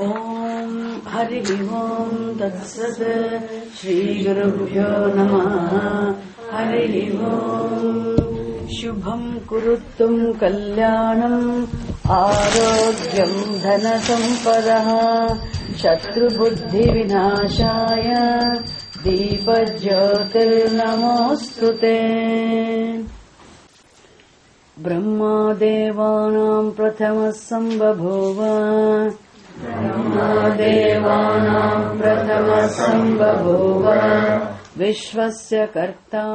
Om Hari Om Tatsat Shri Gurubhyo Namah Hari Om Shubham Kuruttum Kalyanam Arogyam Dhana Sampadaha Shatru Buddhi Vinashaya Deepa Jyotir Namostute Brahma Devanam Prathamas Sambhabhuva Brahmadevanam Prathamas Sambhabhuva Vishvasya Karta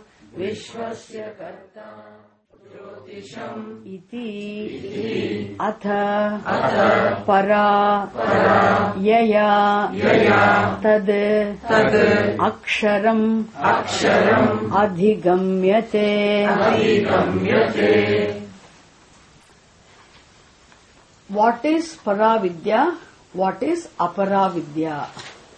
Jyotisham Iti Atha Para Yaya Tad Aksharam Adhigamyate. What is Paravidya? What is Aparavidya?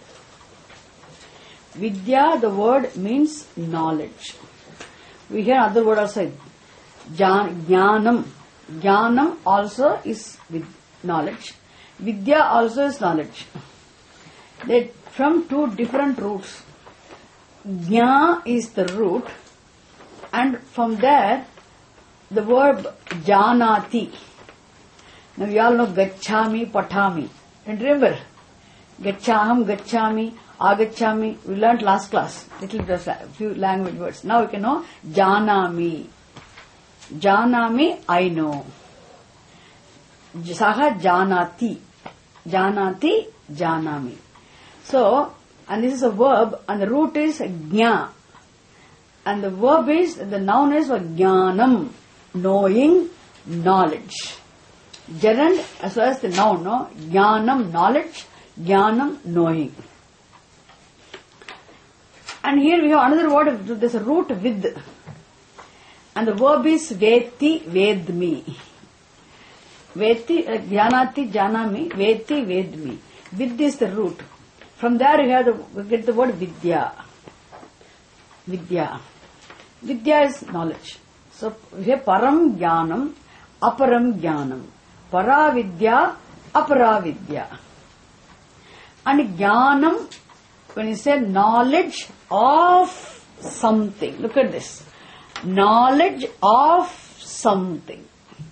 Vidya, the word means knowledge. We hear another word also, Jnanam. Jnanam also is with knowledge. Vidya also is knowledge. They from two different roots. Jna is the root, and from there the verb Janati. Now we all know Gacchami, Patami. And remember, Gacchaham, Gacchami, Agacchami. We learnt last class, little bit of few language words. Now we can know Janami. Janami, I know. Saha Janati. Janati, Janami. So, and this is a verb, and the root is Jna. And the verb is, the noun is Jnanam, knowing, knowledge. Gerund as well as the noun, no? Jnanam, knowledge, Jnanam, knowing. And here we have another word, there's a root with. And the verb is Veti, Vedmi. Veti, Jnanati, Janami, Veti, Vedmi. Vid is the root. From there we get the word Vidya. Vidya. Vidya is knowledge. So we have Param Jnanam, Aparam Jnanam. Paravidya, Aparavidya. And Jnanam, when you say knowledge of something, look at this. Knowledge of something.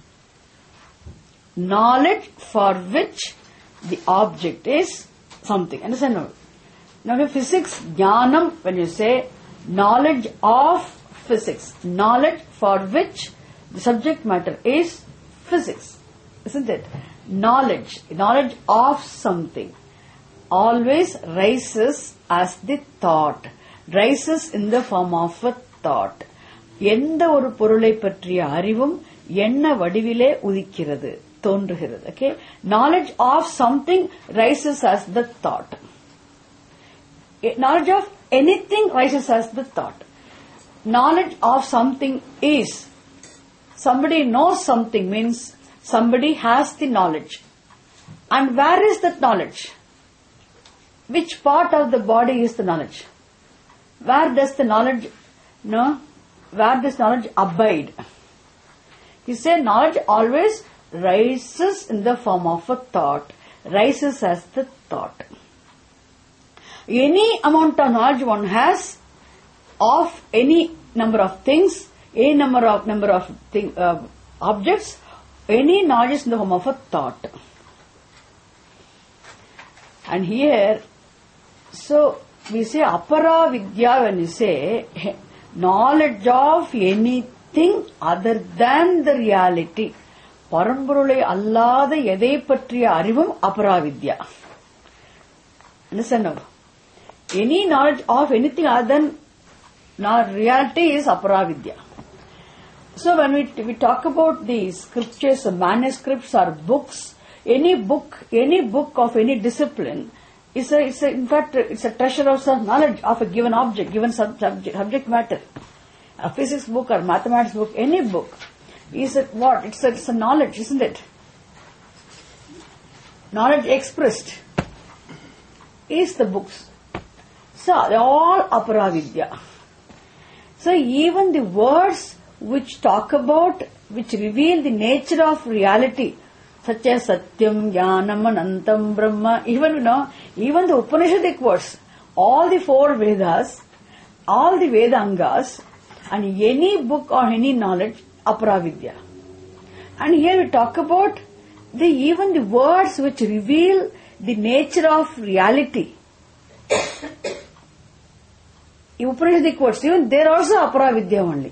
Knowledge for which the object is something. Understand now? Now in physics, Jnanam, when you say knowledge of physics, knowledge for which the subject matter is physics. Isn't it? Knowledge of something always rises as the thought, rises in the form of a thought. எந்த ஒரு பொருளை பற்றிய அறிவும் என்ன வடிவிலே உதிக்கிறது, தோன்றுகிறது. Okay? Knowledge of something rises as the thought. Knowledge of anything rises as the thought. Knowledge of something is, somebody knows something means somebody has the knowledge. And where is that knowledge? Which part of the body is the knowledge? Where does the knowledge, where does knowledge abide? You say knowledge always rises in the form of a thought, rises as the thought. Any amount of knowledge one has of any number of things, any number of objects, any knowledge is in the form of a thought. And here, so we say Aparavidya when you say knowledge of anything other than the reality. பரம்பொருளை அல்லாத எதை பற்றிய அறிவும் அபராவித்யா. Understand now? Any knowledge of anything other than reality is aparavidya. So when we talk about the scriptures, manuscripts or books, any book of any discipline is in fact it's a treasure of some knowledge of a given object, given subject matter. A physics book or mathematics book, any book is what? It's a knowledge, isn't it? Knowledge expressed is the books. So they are all aparavidya. So even the words which talk about, which reveal the nature of reality, Satya Satyam Jnanam Anantam Brahma. Even the Upanishadic words, all the 4 Vedas, all the Vedangas, and any book or any knowledge, Aparavidya. And here we talk about even the words which reveal the nature of reality. Upanishadic words, even they are also Aparavidya only.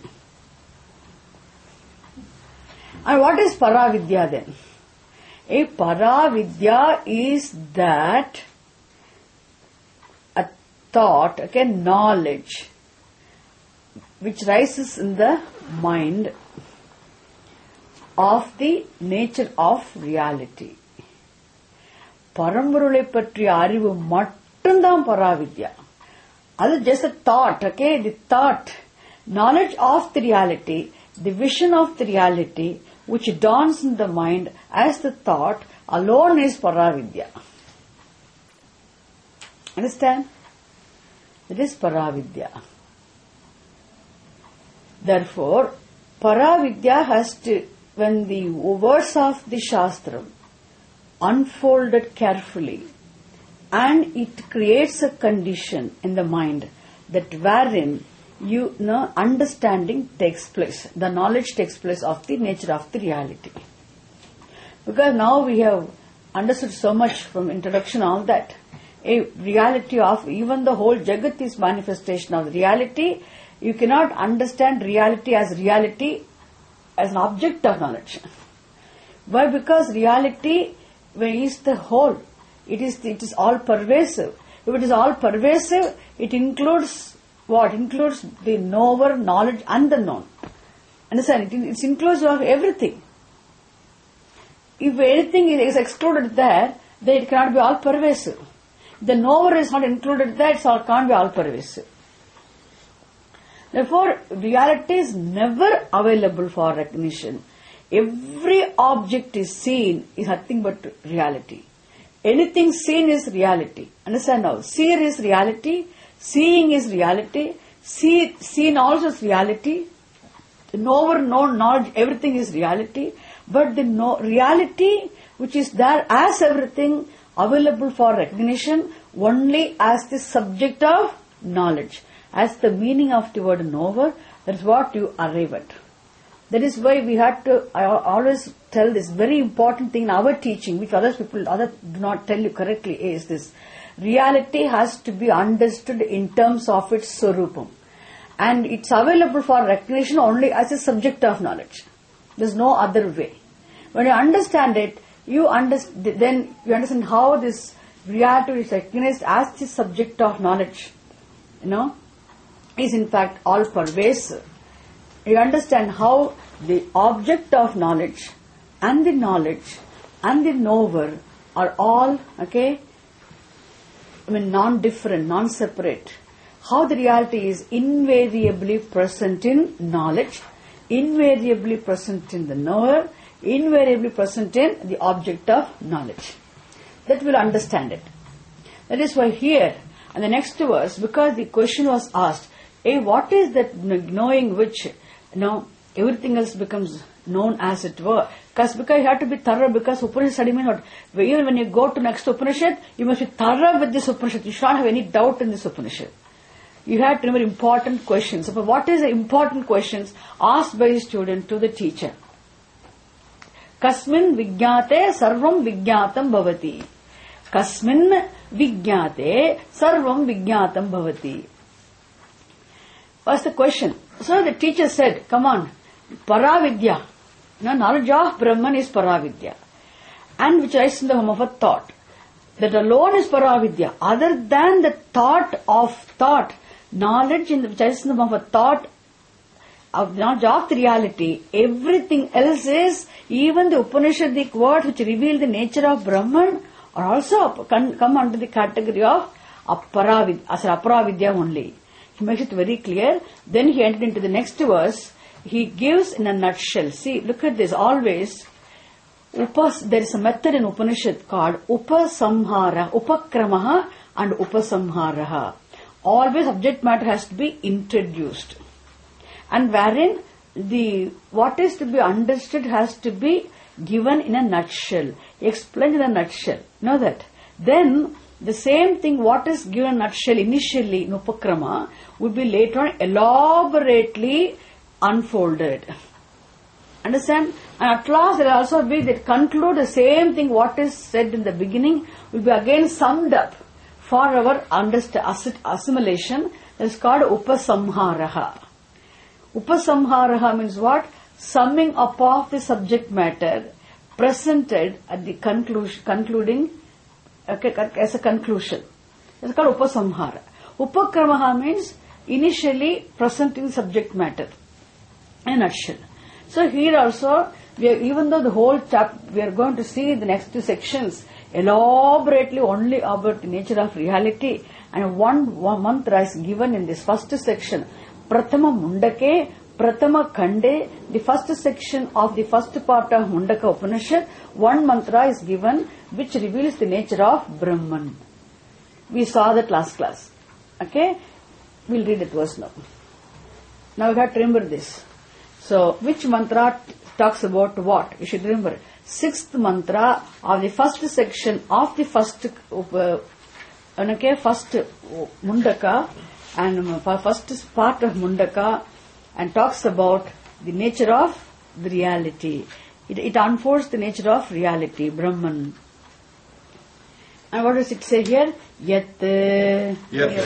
And what is Paravidya then? A Paravidya is that a thought, knowledge, which rises in the mind of the nature of reality. Paramurulai பற்றிய அறிவு மட்டும்தான் Paravidya. That is just a thought, the thought, knowledge of the reality, the vision of the reality, which dawns in the mind as the thought, alone is Paravidya. Understand? That is Paravidya. Therefore, Paravidya has to, when the words of the Shastra unfolded carefully, and it creates a condition in the mind that wherein understanding takes place, the knowledge takes place of the nature of the reality. Because now we have understood so much from introduction, all that. A reality of even the whole Jagat is manifestation of reality. You cannot understand reality as an object of knowledge. Why? Because reality is the whole. It is all pervasive. If it is all pervasive, it includes what? Includes the knower, knowledge, and the known. Understand? It includes of everything. If anything is excluded there, then it cannot be all pervasive. The knower is not included there, it can't be all pervasive. Therefore, reality is never available for recognition. Every object is seen is nothing but reality. Anything seen is reality. Understand now? Seer is reality. Seeing is reality. Seen also is reality. The knower, known, knowledge, everything is reality. But the reality which is there as everything available for recognition only as the subject of knowledge. As the meaning of the word knower, that is what you arrive at. That is why we had to, I always tell this very important thing in our teaching, which others do not tell you correctly, is this. Reality has to be understood in terms of its swarupam. And it's available for recognition only as a subject of knowledge. There's no other way. When you understand it, then you understand how this reality is recognized as the subject of knowledge. Is in fact all pervasive. You understand how the object of knowledge and the knower are all, non-different, non-separate. How the reality is invariably present in knowledge, invariably present in the knower, invariably present in the object of knowledge. That will understand it. That is why here, and the next verse, because the question was asked, what is that knowing which, everything else becomes known as it were? Because you have to be thorough, because Upanishad study means what? Even when you go to next Upanishad, you must be thorough with this Upanishad. You should not have any doubt in this Upanishad. You have to remember important questions. But what is the important questions asked by the student to the teacher? Kasmin vijñāte sarvam vijñātam bhavati. Kasmin vijñāte sarvam vijñātam bhavati. What's the question? So the teacher said, come on, Paravidya. Knowledge of Brahman is Paravidya. And which rises in the form of a thought. That alone is Paravidya. Other than the thought, knowledge which rises in the form of a thought, of knowledge of the reality, everything else is, even the Upanishadic words which reveal the nature of Brahman, are also come under the category of Aparavidya only. He makes it very clear. Then he entered into the next verse. He gives in a nutshell. See, look at this. Always, there is a method in Upanishad called Upasamhara, Upakramaha and Upasamharaha. Always subject matter has to be introduced. And wherein what is to be understood has to be given in a nutshell, explained in a nutshell. Know that. Then the same thing what is given in a nutshell initially in Upakrama would be later on elaborately unfolded. Understand? And at last there will also be that conclude the same thing what is said in the beginning will be again summed up for our assimilation. That is called Upasamharaha. Upasamharaha means what? Summing up of the subject matter presented at the concluding as a conclusion. It's called Upasamhara. Upakramaha means initially presenting subject matter in a nutshell. So here also, even though the whole chapter, we are going to see the next two sections elaborately only about the nature of reality, and one mantra is given in this first section. Prathama Mundake, Prathama Khande, the first section of the first part of Mundaka Upanishad, one mantra is given which reveals the nature of Brahman. We saw that last class. Okay? We'll read it verse now. Now we have to remember this. So, which mantra talks about what? You should remember. Sixth mantra of the first section of the first Mundaka and first part of Mundaka, and talks about the nature of the reality. It unfolds the nature of reality, Brahman. And what does it say here? Yat tad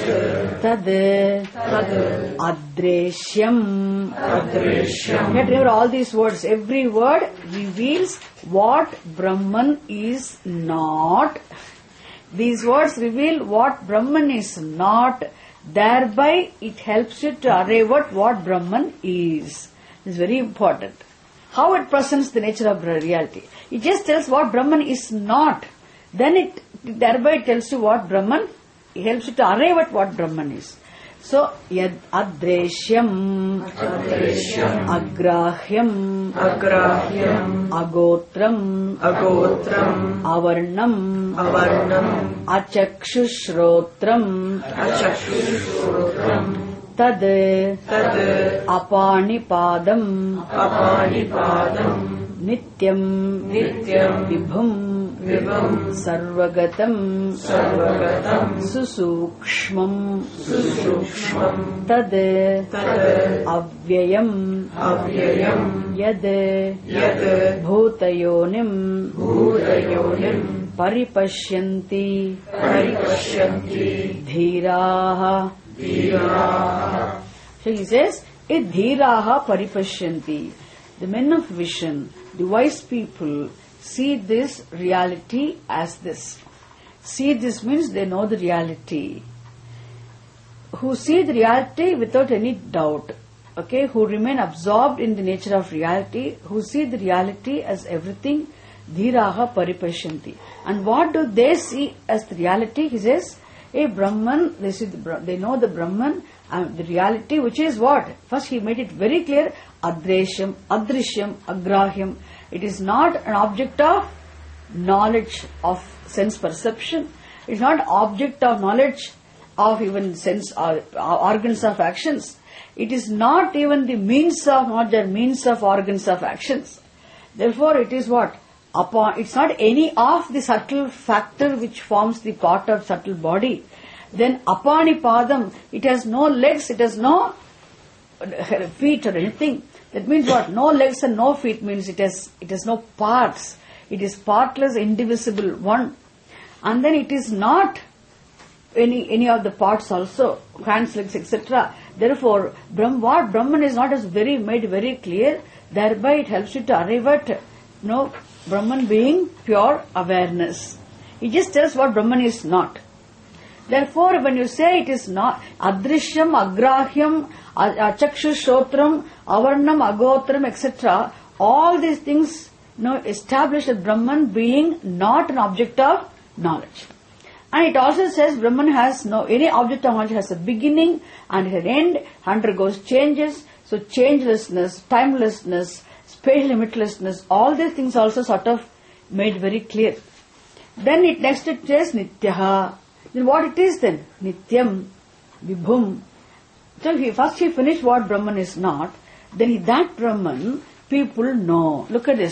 adreshyam. You have to remember all these words. Every word reveals what Brahman is not. These words reveal what Brahman is not. Thereby it helps you to arrive at what Brahman is. This is very important. How it presents the nature of reality. It just tells what Brahman is not. Then it thereby tells you what Brahman, it helps you to arrive at what Brahman is. So, yad adreshyam, agrahyam, agotram, avarnam, achakshushrotram, tad apanipadam, nityam, vibhum, sarvagatam, susukshmam, tad avyayam, yad bhutayonim, paripashyanti, dhiraha. So he says, dhiraha paripashyanti. The men of vision, the wise people, see this reality as this. See this means they know the reality. Who see the reality without any doubt. Okay, who remain absorbed in the nature of reality, who see the reality as everything, dhiraha paripashyanti. And what do they see as the reality? He says, Brahman, they know the Brahman and the reality, which is what? First he made it very clear, adreshyam, adrishyam, agrahyam. It is not an object of knowledge of sense perception. It is not object of knowledge of even sense or organs of actions. It is not even the means of knowledge or means of organs of actions. Therefore, it is what? It's not any of the subtle factor which forms the part of subtle body. Then apanipadam, it has no legs, it has no feet or anything. That means what? No legs and no feet means it has no parts. It is partless, indivisible one. And then it is not any of the parts also, hands, legs, etc. Therefore, what Brahman is not is made very clear. Thereby it helps you to arrive at Brahman being pure awareness. It just tells what Brahman is not. Therefore, when you say it is not adrishyam, agrahyam, achakshushrotram, avarnam, agotram, etc., all these things establish that Brahman being not an object of knowledge. And it also says Brahman has any object of knowledge has a beginning and an end, undergoes changes. So changelessness, timelessness, spatial limitlessness, all these things also sort of made very clear. Then next it says nityaha. Then what it is then? Nityam, vibhum. So first he finished what Brahman is not. Then that Brahman people know. Look at this.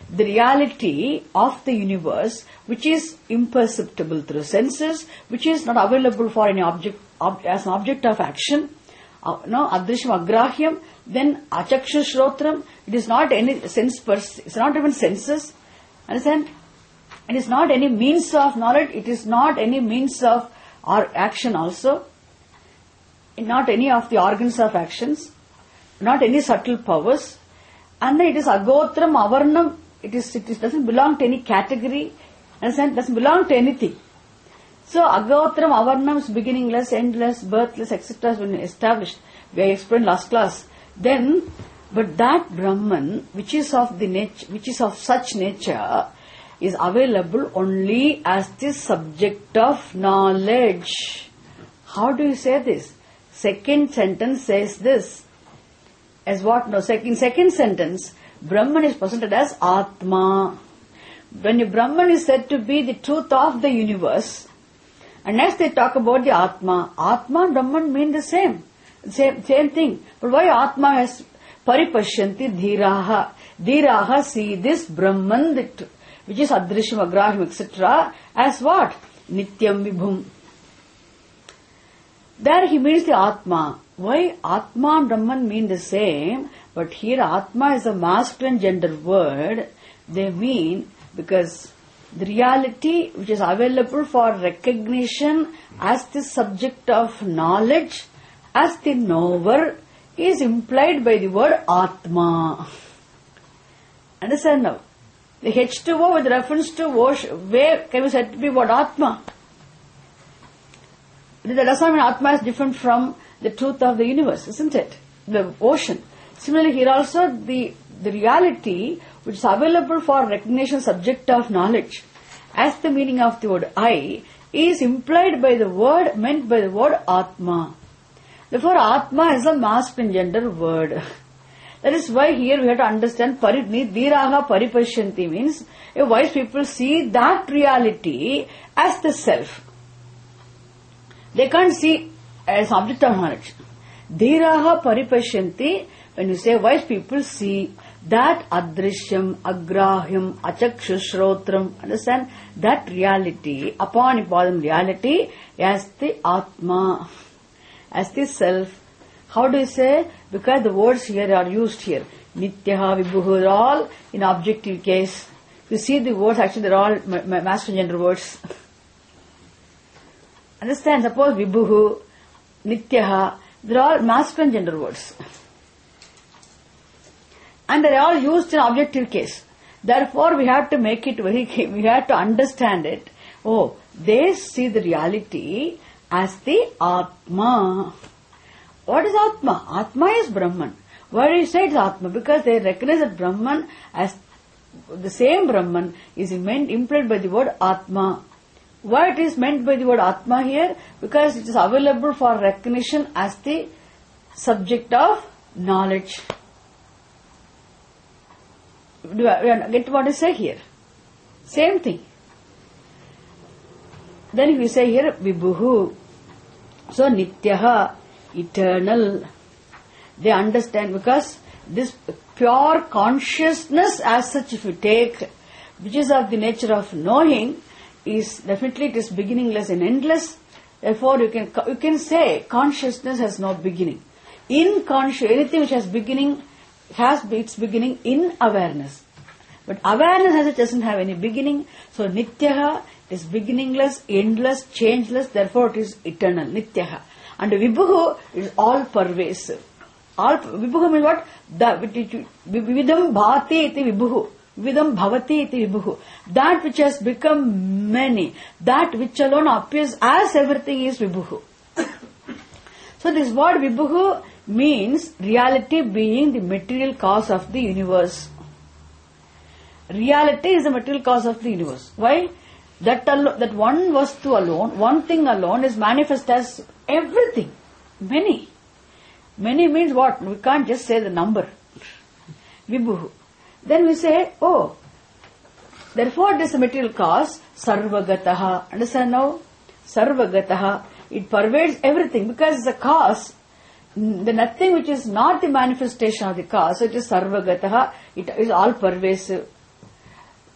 the reality of the universe, which is imperceptible through senses, which is not available for any object as an object of action. No, adrishyam agrahyam, then achakshu shrotram. It is not any sense it's not even senses. Understand? It is not any means of knowledge. It is not any means of or action also. Not any of the organs of actions. Not any subtle powers. And then it is agotram, avarnam. It doesn't belong to any category. Understand? It doesn't belong to anything. So agotram, avarnam is beginningless, endless, birthless, etc. has been established. We have explained last class. Then, but that Brahman, which is of such nature, is available only as the subject of knowledge. How do you say this? Second sentence says this. As what? No, in second sentence, Brahman is presented as Atma. When the Brahman is said to be the truth of the universe, and next they talk about the Atma. Atma and Brahman mean the same thing. But why Atma has paripashyanti dhiraha? Dhiraha see this Brahman, which is adrishyam, agrahyam, etc. as what? Nityam vibhum. There he means the Atma. Why Atma and Brahman mean the same, but here Atma is a masculine gender word. They mean because the reality which is available for recognition as the subject of knowledge, as the knower, is implied by the word Atma. Understand now? The H2O with reference to where can be said to be what? Atma. That does not mean Atma is different from the truth of the universe, isn't it? The ocean. Similarly, here also the reality which is available for recognition, subject of knowledge, as the meaning of the word I, is implied by the word, meant by the word Atma. Therefore, Atma is a masculine gender word. That is why here we have to understand dhiraha paripashyanti means wise people see that reality as the self. They can't see as object of knowledge. Dhiraha paripashyanti, when you say wise people see that adrishyam, agrahyam, achakshu shrotram, understand that reality, apanipadam reality as the Atma, as the self. How do you say? Because the words here are used here. Nityaha, vibhuhu, are all in objective case. You see the words, actually they're all masculine gender words. Understand? Suppose vibhuhu, nityaha, they're all masculine gender words. And they're all used in objective case. Therefore, we have to make it we have to understand it. Oh, they see the reality as the Atma. What is Atma? Atma is Brahman. Why do you say it's Atma? Because they recognize that Brahman as the same Brahman is implied by the word Atma. Why it is meant by the word Atma here? Because it is available for recognition as the subject of knowledge. Do I get what I say here? Same thing. Then if we say here Vibhuhu, so Nityaha, eternal. They understand because this pure consciousness as such, if you take, which is of the nature of knowing, is definitely it is beginningless and endless. Therefore, you can say consciousness has no beginning. Anything which has beginning has its beginning in awareness. But awareness as it doesn't have any beginning. So Nityaha is beginningless, endless, changeless. Therefore, it is eternal. Nityaha. And Vibhuhu is all pervasive. Vibhuhu means what? Vividam bhati iti Vibhuhu. Vividam bhavati iti Vibhuhu. That which has become many. That which alone appears as everything is Vibhuhu. So this word Vibhuhu means reality being the material cause of the universe. Reality is the material cause of the universe. Why? That one vastu alone, one thing alone is manifest as everything. Many. Many means what? We can't just say the number. Vibhuhu. Then we say, oh, therefore it is a material cause, sarvagataha. Understand now? Sarvagataha. It pervades everything because it's a cause. The nothing which is not the manifestation of the cause, so it is sarvagataha. It is all pervasive.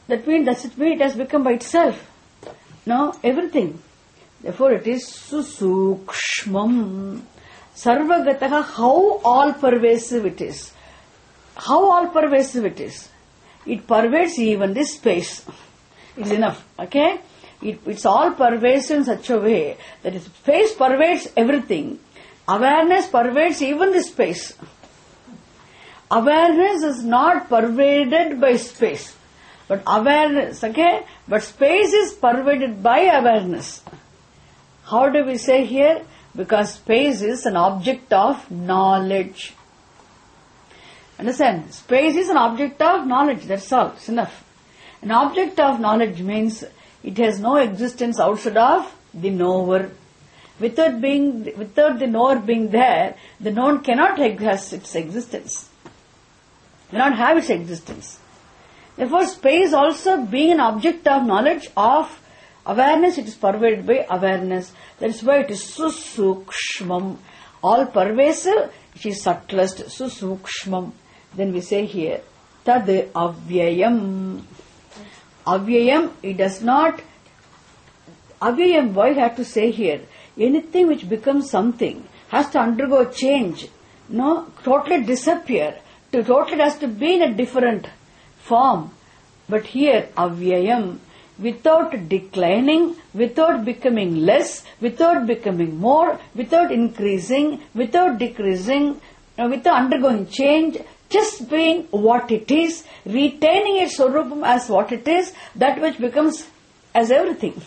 That means it has become by itself. No, everything. Therefore it is susukshmam. Sarvagataha, how all pervasive it is. How all pervasive it is. It pervades even this space. It's enough. Okay? It's all pervasive in such a way that its space pervades everything. Awareness pervades even the space. Awareness is not pervaded by space. But awareness, okay? But space is pervaded by awareness. How do we say here? Because space is an object of knowledge. Understand? Space is an object of knowledge. That's all. It's enough. An object of knowledge means it has no existence outside of the knower. Without the knower being there, the known cannot have its existence. Cannot have its existence. Therefore, space also being an object of knowledge of awareness, it is pervaded by awareness. That is why it is susukshmam. All pervasive, it is subtlest, susukshmam. Then we say here, tad avyayam. Avyayam, it does not. Avyayam, why I have to say here? Anything which becomes something has to undergo change. No, totally disappear. Totally has to be in a different form. But here, avyayam, without declining, without becoming less, without becoming more, without increasing, without decreasing, without undergoing change, just being what it is, retaining its swarupam as what it is, that which becomes as everything.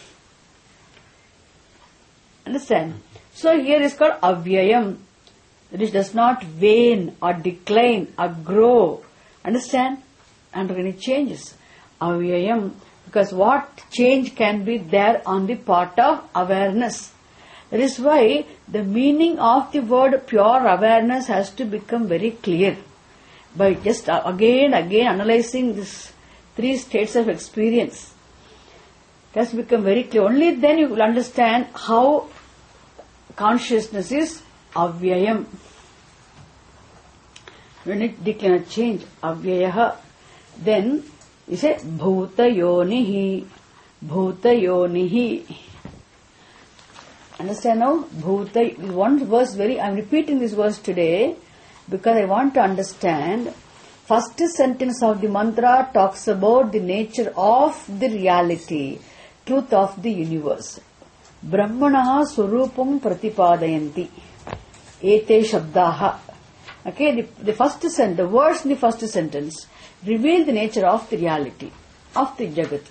Understand? So here is called avyayam, which does not wane or decline or grow. Understand? Under any changes. Avyayam, because what change can be there on the part of awareness. That is why the meaning of the word pure awareness has to become very clear. By just again analyzing these three states of experience. It has to become very clear. Only then you will understand how consciousness is avyayam. When it declines change, avyayaha, then you say bhuta yonihi. Bhuta yonihi. Understand now? Bhuta, one verse I am repeating this verse today because I want to understand. First sentence of the mantra talks about the nature of the reality, truth of the universe. Brahmanaha swarupam pratipadayanti. Ete shabdaha. Okay, the first sentence, the words in the first sentence reveal the nature of the reality, of the Jagat.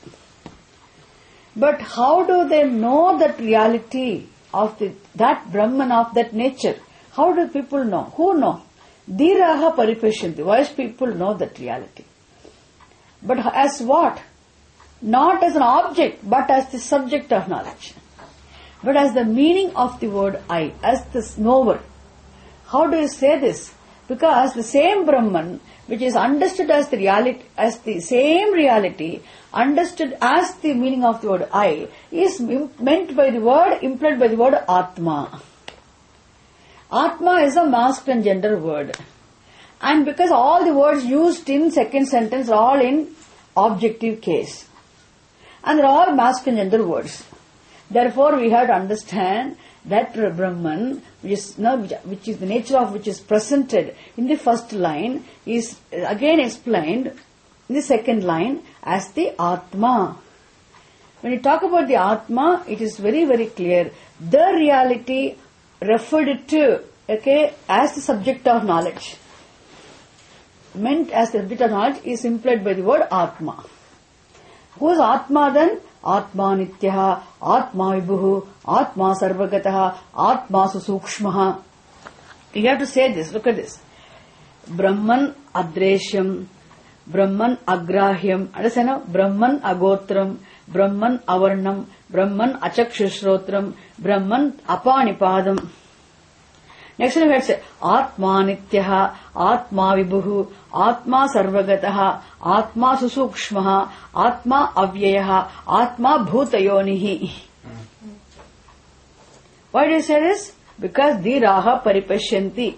But how do they know that reality of that Brahman, of that nature? How do people know? Who know? Dhiraha paripashyanti. Wise people know that reality. But as what? Not as an object, but as the subject of knowledge. But as the meaning of the word I, as the knower. How do you say this? Because the same Brahman, which is understood as the reality, as the same reality, understood as the meaning of the word I, is meant by the word, implied by the word Atma. Atma is a masculine gender word. And because all the words used in second sentence are all in objective case. And they are all masculine gender words. Therefore, we have to understand that Brahman, which is the nature of which is presented in the first line, is again explained in the second line as the Atma. When you talk about the Atma, it is very, very clear. The reality referred to, okay, as the subject of knowledge, meant as the subject of knowledge, is implied by the word Atma. Who is Atma then? Atma nityaha, Atma vibhuhu, Atma sarvagataha, Atma susukshmaha. You have to say this. Look at this. Brahman adreshyam, Brahman agrahyam. Understand now? Brahman agotram, Brahman avarnam, Brahman achakshushotram, Brahman apanipadam. Next one we have to say Atma nityaha, Atma vibhuhu, Atma sarvagataha, Atma susukshmaha, Atma avyayaha, Atma bhutayonihi. Why do you say this? Because dhiraha paripashyanti.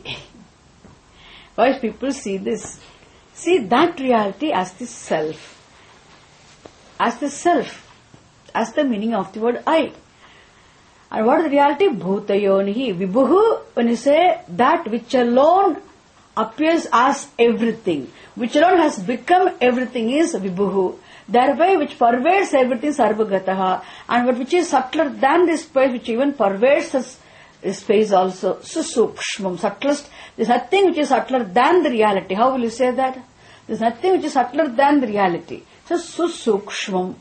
Why people see this? See that reality as the self. as the self, as the meaning of the word I. And what is the reality? Bhutayonihi. Vibhuhu, when you say that which alone appears as everything, which alone has become everything, is Vibhuhu. Thereby which pervades everything, Sarvagataha. And what which is subtler than this space, which even pervades this space also, Susukshmam, subtlest. There is nothing which is subtler than the reality. How will you say that? There is nothing which is subtler than the reality. So Susukshmam.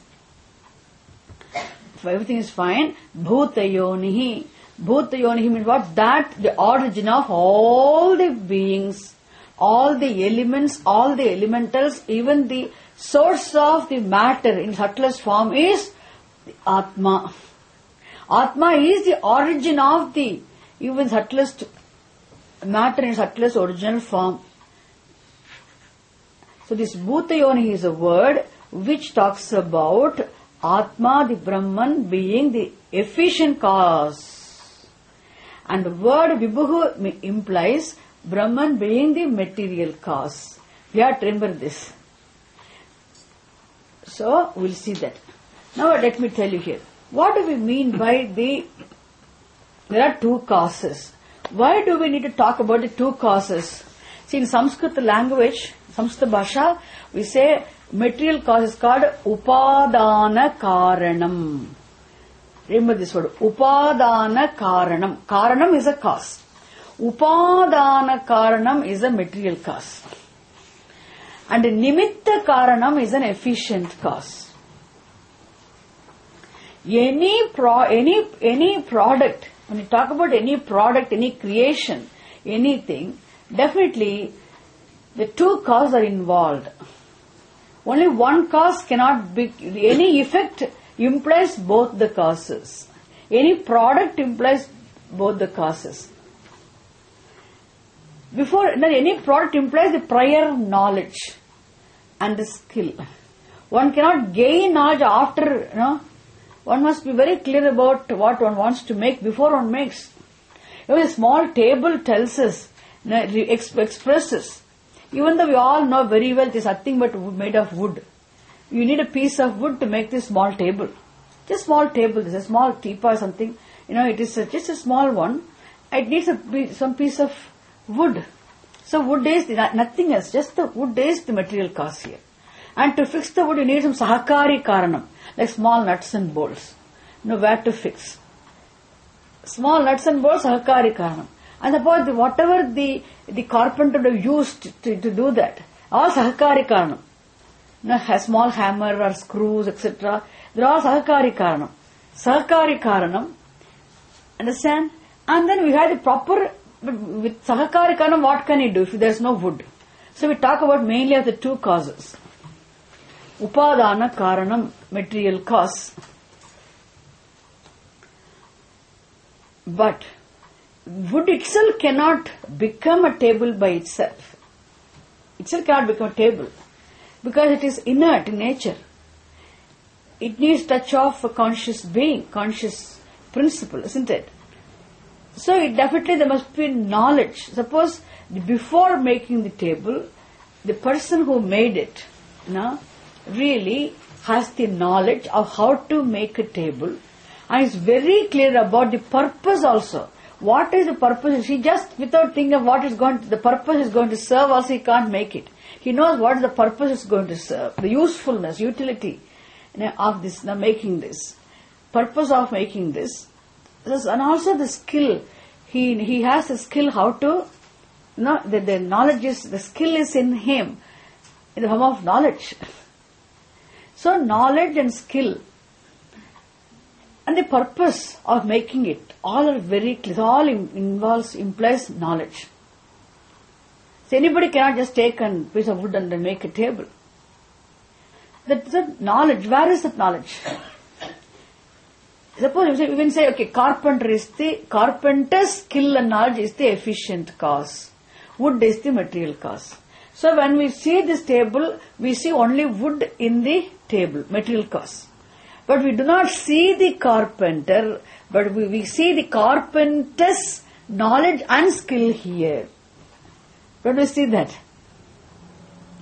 If everything is fine, Bhutayonihi. Bhutayonihi means what? That the origin of all the beings, all the elements, all the elementals, even the source of the matter in subtlest form is the Atma. Atma is the origin of the even subtlest matter in subtlest original form. So this Bhutayonihi is a word which talks about Atma, the Brahman, being the efficient cause. And the word Vibhuhu implies Brahman being the material cause. You have to remember this. So, we'll see that. Now let me tell you here. What do we mean by there are two causes. Why do we need to talk about the two causes? See, in Sanskrit language, Sanskrit Bhasha, we say material cause is called Upadana Karanam. Remember this word, Upadana Karanam. Karanam is a cause. Upadana Karanam is a material cause. And Nimitta Karanam is an efficient cause. Any product, when you talk about any product, any creation, anything, definitely the two causes are involved. Only one cause cannot be, any effect implies both the causes. Any product implies both the causes. Any product implies the prior knowledge and the skill. One cannot gain knowledge after, one must be very clear about what one wants to make before one makes. A small table tells us, expresses. Even though we all know very well it is nothing but made of wood. You need a piece of wood to make this small table. Just small table, this is a small teapot or something. It is just a small one. It needs some piece of wood. So wood is nothing else, just the wood is the material cause here. And to fix the wood you need some sahakari karanam, like small nuts and bolts. Where to fix. Small nuts and bolts, sahakari karanam. And about whatever the carpenter would have used to do that, all sahakari karanam. A small hammer or screws, etc. They're all sahakari karanam. Sahakari karanam. Understand? And then we have the proper, with sahakari karanam, what can you do if there's no wood? So we talk about mainly of the two causes. Upadana karanam, material cause. But wood itself cannot become a table by itself. Itself cannot become a table. Because it is inert in nature. It needs touch of a conscious being, conscious principle, isn't it? So definitely there must be knowledge. Suppose before making the table, the person who made it really has the knowledge of how to make a table and is very clear about the purpose also. What is the purpose? He just, without thinking of the purpose is going to serve, also he can't make it. He knows what the purpose is going to serve, the usefulness, utility of this, making this, purpose of making this, and also the skill. He has the skill how to, the knowledge is, the skill is in him, in the form of knowledge. So knowledge and skill and the purpose of making it, all are very clear. All implies knowledge. So anybody cannot just take a piece of wood and then make a table. That's the knowledge. Where is that knowledge? Suppose you can say, okay, carpenter's skill and knowledge is the efficient cause. Wood is the material cause. So when we see this table, we see only wood in the table, material cause. But we do not see the carpenter, but we see the carpenter's knowledge and skill here. Don't we see that?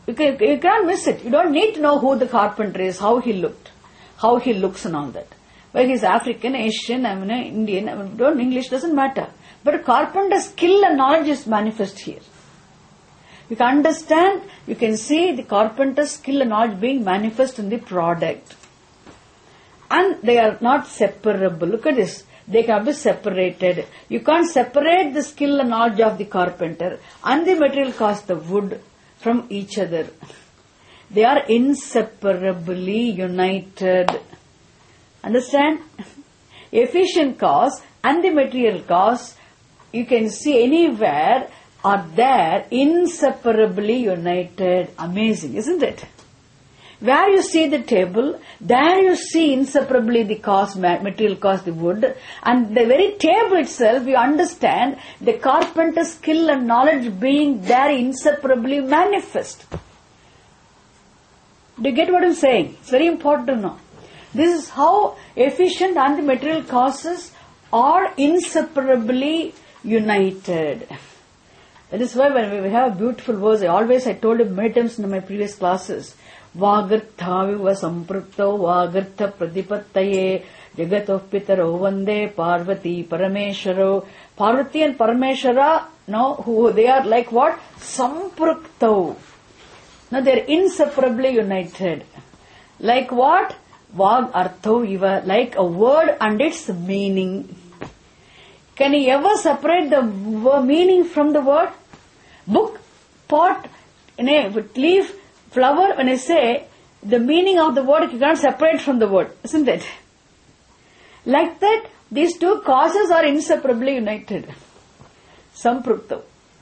You can't miss it. You don't need to know who the carpenter is, how he looked, how he looks and all that. Whether he's African, Asian, Indian, English doesn't matter. But carpenter's skill and knowledge is manifest here. You can understand, you can see the carpenter's skill and knowledge being manifest in the product. And they are not separable. Look at this. They can be separated. You can't separate the skill and knowledge of the carpenter and the material cost, the wood, from each other. They are inseparably united. Understand? Efficient cost and the material cost, you can see anywhere, are there inseparably united. Amazing, isn't it? Where you see the table, there you see inseparably the cost, material cost, the wood, and the very table itself, you understand the carpenter's skill and knowledge being there inseparably manifest. Do you get what I'm saying? It's very important to know. This is how efficient and the material costs are inseparably united. That is why when we have a beautiful verse, I told you many times in my previous classes, Vagarthaviva samprukto Vagartha pradipattaye Jagatoh pitaro vande Parvati Parameshwaro. Parvati and Parameshwara, who they are like what? Samprukto. Now they are inseparably united. Like what? Vag artho iva, like a word and its meaning. Can you ever separate the meaning from the word? Book, pot, leaf, flower, when I say the meaning of the word, you can't separate from the word, isn't it? Like that, these two causes are inseparably united. Samprukta.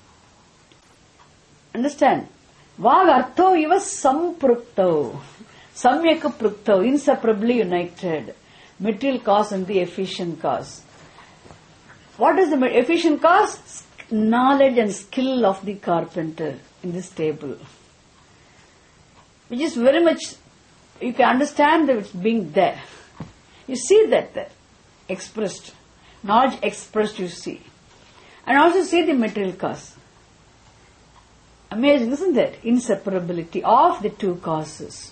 Understand? Vag artho iva samprukta. Samyak prukta, inseparably united. Material cause and the efficient cause. What is the efficient cause? Knowledge and skill of the carpenter in this table. Which is very much, you can understand that it's being there. You see that there, expressed. Knowledge expressed you see. And also see the material cause. Amazing, isn't it? Inseparability of the two causes.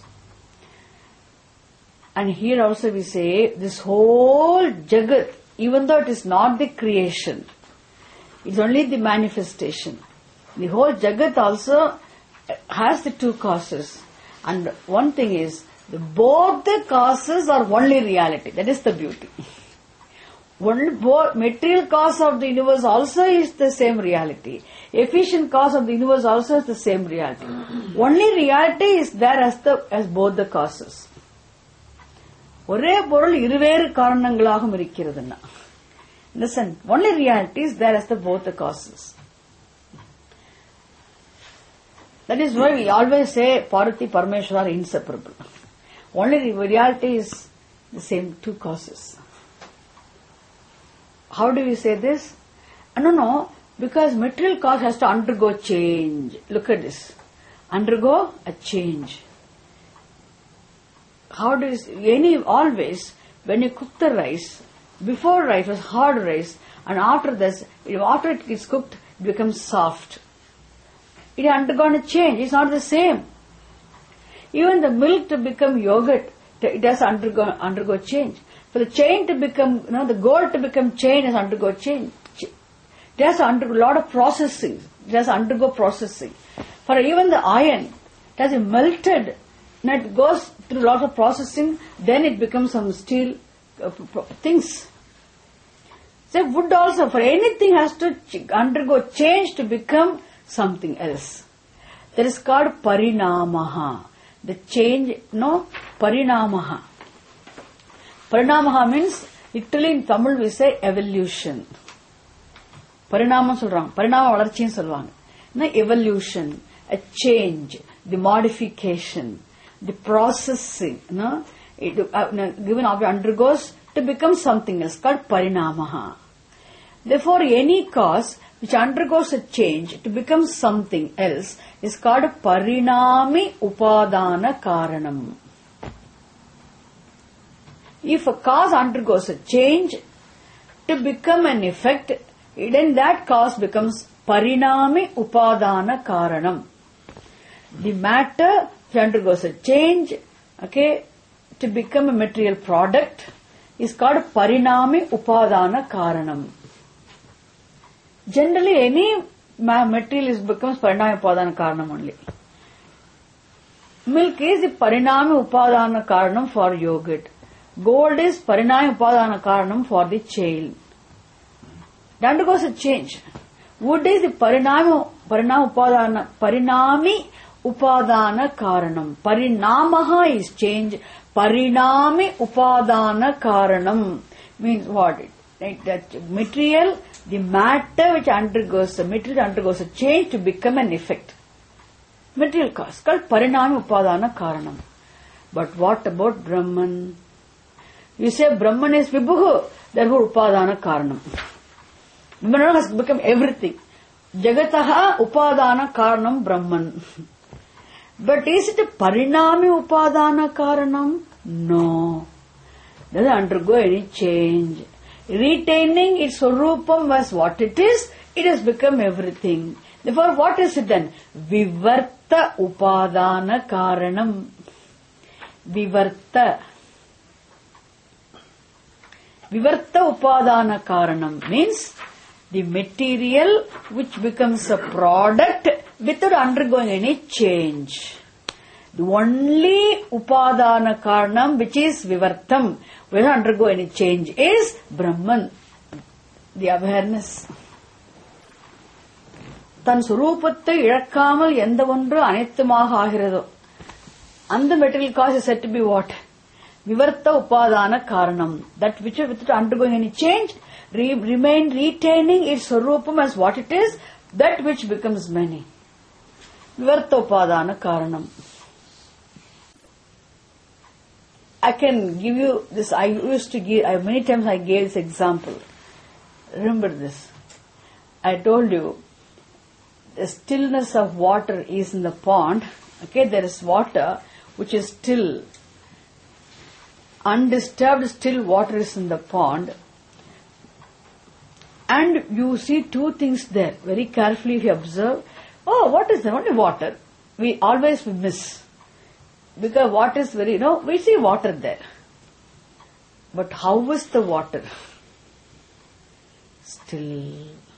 And here also we say, this whole Jagat, even though it is not the creation, it's only the manifestation. The whole Jagat also has the two causes. And one thing is, both the causes are only reality. That is the beauty. Both material cause of the universe also is the same reality. Efficient cause of the universe also is the same reality. Only reality is there as both the causes. ஒரே பொருள் இருவேறு காரணங்களாகவும் இருக்கிறதுன்னா. Listen, only reality is there as both the causes. That is why we always say Parvati Parameshwara are inseparable. Only reality is the same two causes. How do we say this? No, because material cause has to undergo change. Look at this. Undergo a change. How do you always, when you cook the rice, before rice was hard rice, and after this, after it is cooked, it becomes soft. It has undergone a change. It's not the same. Even the milk to become yogurt, it has undergo change. For the chain to become, the gold to become chain has undergo change. It has to undergo a lot of processing. It has to undergo processing. For even the iron, it has been melted. Now it goes through lots of processing, then it becomes some steel things. So wood also, for anything has to undergo change to become something else. That is called parinamaha. The change, parinamaha. Parinamaha means, literally in Tamil we say evolution. Parinama சொல்றாங்க. Parinama வளர்ச்சின்னு சொல்வாங்க. Evolution, a change, the modification, the processing, given undergoes to become something else, called parinamaha. Therefore, any cause which undergoes a change to become something else is called parinami upadana karanam. If a cause undergoes a change to become an effect, then that cause becomes parinami upadana karanam. The matter undergoes a change, okay, to become a material product is called Parinami Upadana Karanam. Generally, any material becomes Parinami Upadana Karanam only. Milk is the Parinami Upadana Karanam for yogurt. Gold is Parinami Upadana Karanam for the child. It undergoes a change. Wood is the Parinami Upadana Karanam. Parinamaha is change. Parinami Upadana Karanam means what? That material, the matter which undergoes, the material undergoes a change to become an effect. Material cause called Parinami Upadana Karanam. But what about Brahman? You say Brahman is Vibhuhu, therefore Upadana Karanam. Brahman has become everything. Jagataha Upadana Karanam Brahman. But is it a Parinami Upadana Karanam? No. Doesn't undergo any change. Retaining its Swarupam as what it is, it has become everything. Therefore, what is it then? Vivarta Upadana Karanam. Vivarta. Vivarta Upadana Karanam means the material which becomes a product without undergoing any change. The only Upadana Karanam which is Vivartam, without undergo any change, is Brahman, the awareness. தன் சுரூபத்தை இழக்காமல் எந்த ஒன்று அனைத்துமாக ஆகிறதோ அந்த material cause is said to be what? விவர்த்த உபாதான காரணம். That which without undergoing any change remain retaining its sarupam as what it is, that which becomes many. Vivarta upadana karanam. I can give you this. I used to give, many times I gave this example. Remember this. I told you the stillness of water is in the pond. Okay, there is water which is still, undisturbed still water is in the pond. And you see two things there. Very carefully if you observe. Oh, what is there? Only water. We always miss. Because what is very, we see water there. But how is the water? Still.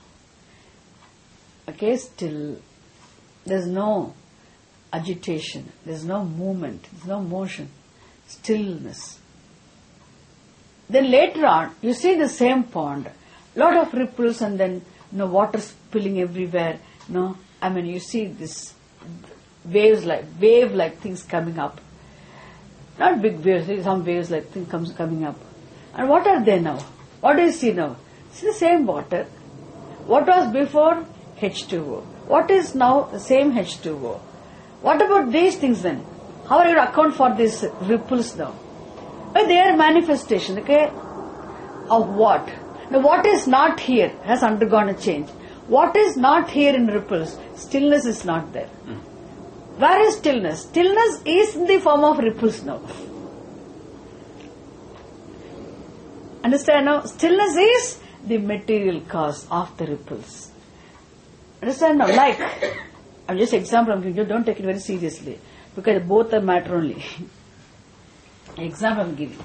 Okay, still. There's no agitation. There's no movement. There's no motion. Stillness. Then later on, you see the same pond. Lot of ripples and then water spilling everywhere. You see this wave-like things coming up. Not big waves, some waves like things coming up. And what are they now? What do you see now? See the same water. What was before? H2O. What is now? The same H2O. What about these things then? How are you to account for these ripples now? Well, they are manifestation, okay? Of what? Now what is not here has undergone a change. What is not here in ripples? Stillness is not there. Where is stillness? Stillness is in the form of ripples now. Understand now? Stillness is the material cause of the ripples. Understand now? Like, I'm just example I'm giving you, don't take it very seriously. Because both are matter only. Example I'm giving.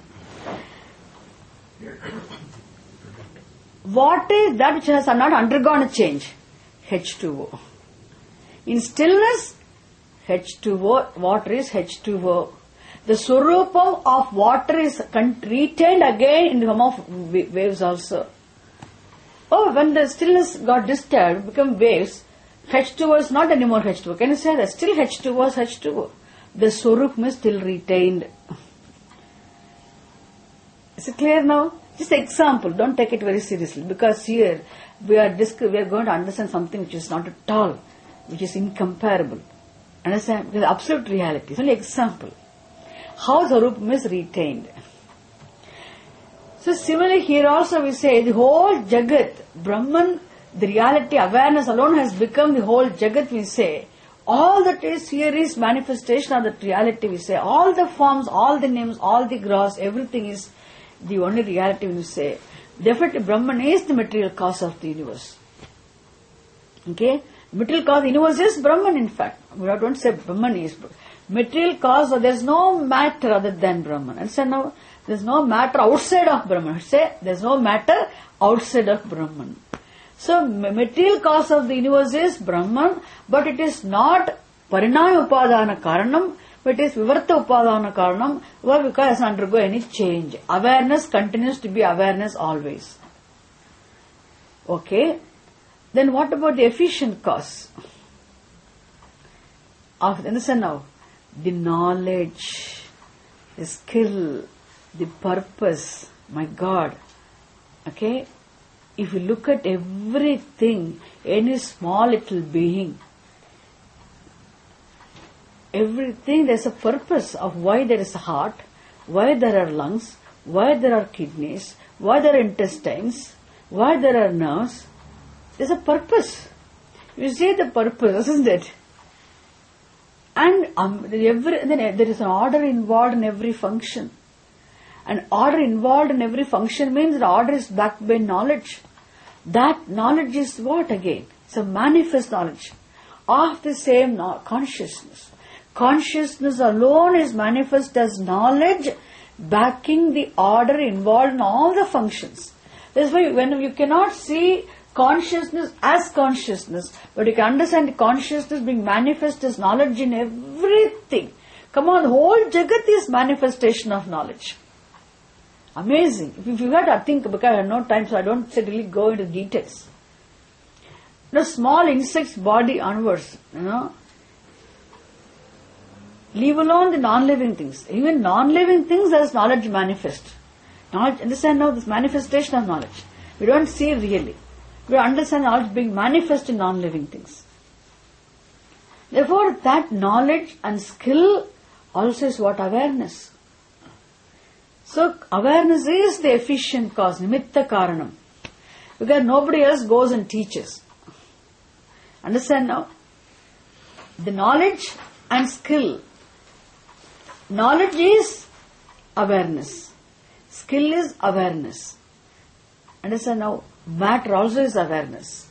What is that which has not undergone a change? H2O. In stillness, H2O, water is H2O. The swarupam of water is retained again in the form of waves also. Oh, when the stillness got disturbed, become waves, H2O is not anymore H2O. Can you say that? Still H2O is H2O. The swarupam is still retained. Is it clear now? Just an example. Don't take it very seriously because here we are going to understand something which is not at all, which is incomparable. Understand? Because absolute reality. It's only an example. How Sarupam is retained. So similarly here also we say the whole Jagat, Brahman, the reality, awareness alone has become the whole Jagat, we say. All that is here is manifestation of that reality, we say. All the forms, all the names, all the grass, everything is the only reality, when you say. Definitely Brahman is the material cause of the universe. Okay? Material cause of the universe is Brahman, in fact. We don't say Brahman is. Material cause, there is no matter other than Brahman. And so now, there is no matter outside of Brahman. Say, there is no matter outside of Brahman. So, material cause of the universe is Brahman, but it is not Parinaya Upadana Karanam, but it is Vivarta Upadana Karanam, why? Because it doesn't undergo any change. Awareness continues to be awareness always. Okay? Then what about the efficient cause? Understand now? The knowledge, the skill, the purpose, my God. Okay? If you look at everything, any small little being, everything, there's a purpose of why there is a heart, why there are lungs, why there are kidneys, why there are intestines, why there are nerves. There's a purpose. You see the purpose, isn't it? And there is an order involved in every function. And order involved in every function means the order is backed by knowledge. That knowledge is what again? It's a manifest knowledge of the same consciousness. Consciousness alone is manifest as knowledge backing the order involved in all the functions. That's why when you cannot see consciousness as consciousness, but you can understand consciousness being manifest as knowledge in everything. Come on, the whole Jagat is manifestation of knowledge. Amazing. If you had to think, because I have no time, so I don't really go into details. The small insect's body onwards, leave alone the non-living things. Even non-living things as knowledge manifest. Knowledge, understand now this manifestation of knowledge. We don't see really. We understand knowledge being manifest in non-living things. Therefore, that knowledge and skill also is what? Awareness. So, awareness is the efficient cause, nimitta karanam. Because nobody else goes and teaches. Understand now? The knowledge and skill. Knowledge is awareness. Skill is awareness. Understand now? Matter also is awareness.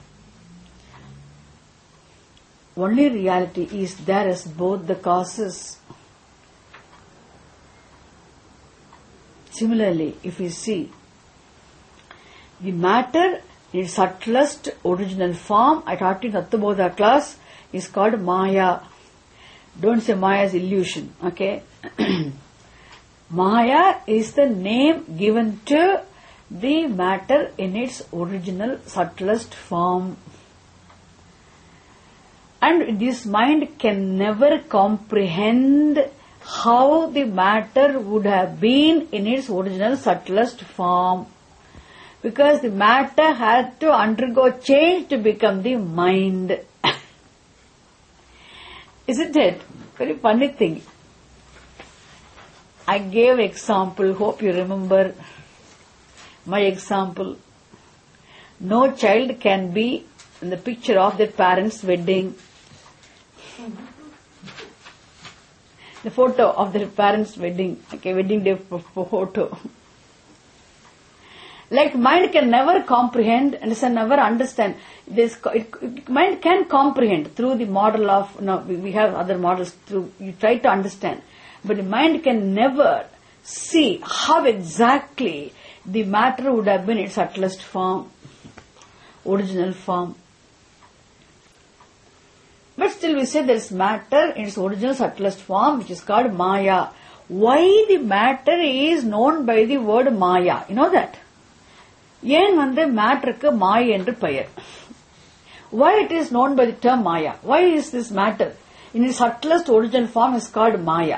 Only reality is there as both the causes. Similarly, if you see, the matter in its subtlest original form, I taught in Tattvabodha class, is called Maya. Don't say Maya is illusion, okay? Maya is the name given to the matter in its original subtlest form. And this mind can never comprehend how the matter would have been in its original subtlest form. Because the matter had to undergo change to become the mind. Isn't it? Very funny thing. I gave example, hope you remember my example. No child can be in the picture of their parents' wedding. The photo of their parents' wedding, okay, wedding day photo. Like mind can never comprehend and never understand this. Mind can comprehend through the model of. We have other models. Through you try to understand, but the mind can never see how exactly the matter would have been in its subtlest form, original form. But still we say there is matter in its original subtlest form, which is called Maya. Why the matter is known by the word Maya? You know that? ஏன் மேட்டருக்கு மாயை என்று பெயர்? Why it is known by the term Maya? Why is this matter in its subtlest original form is called Maya?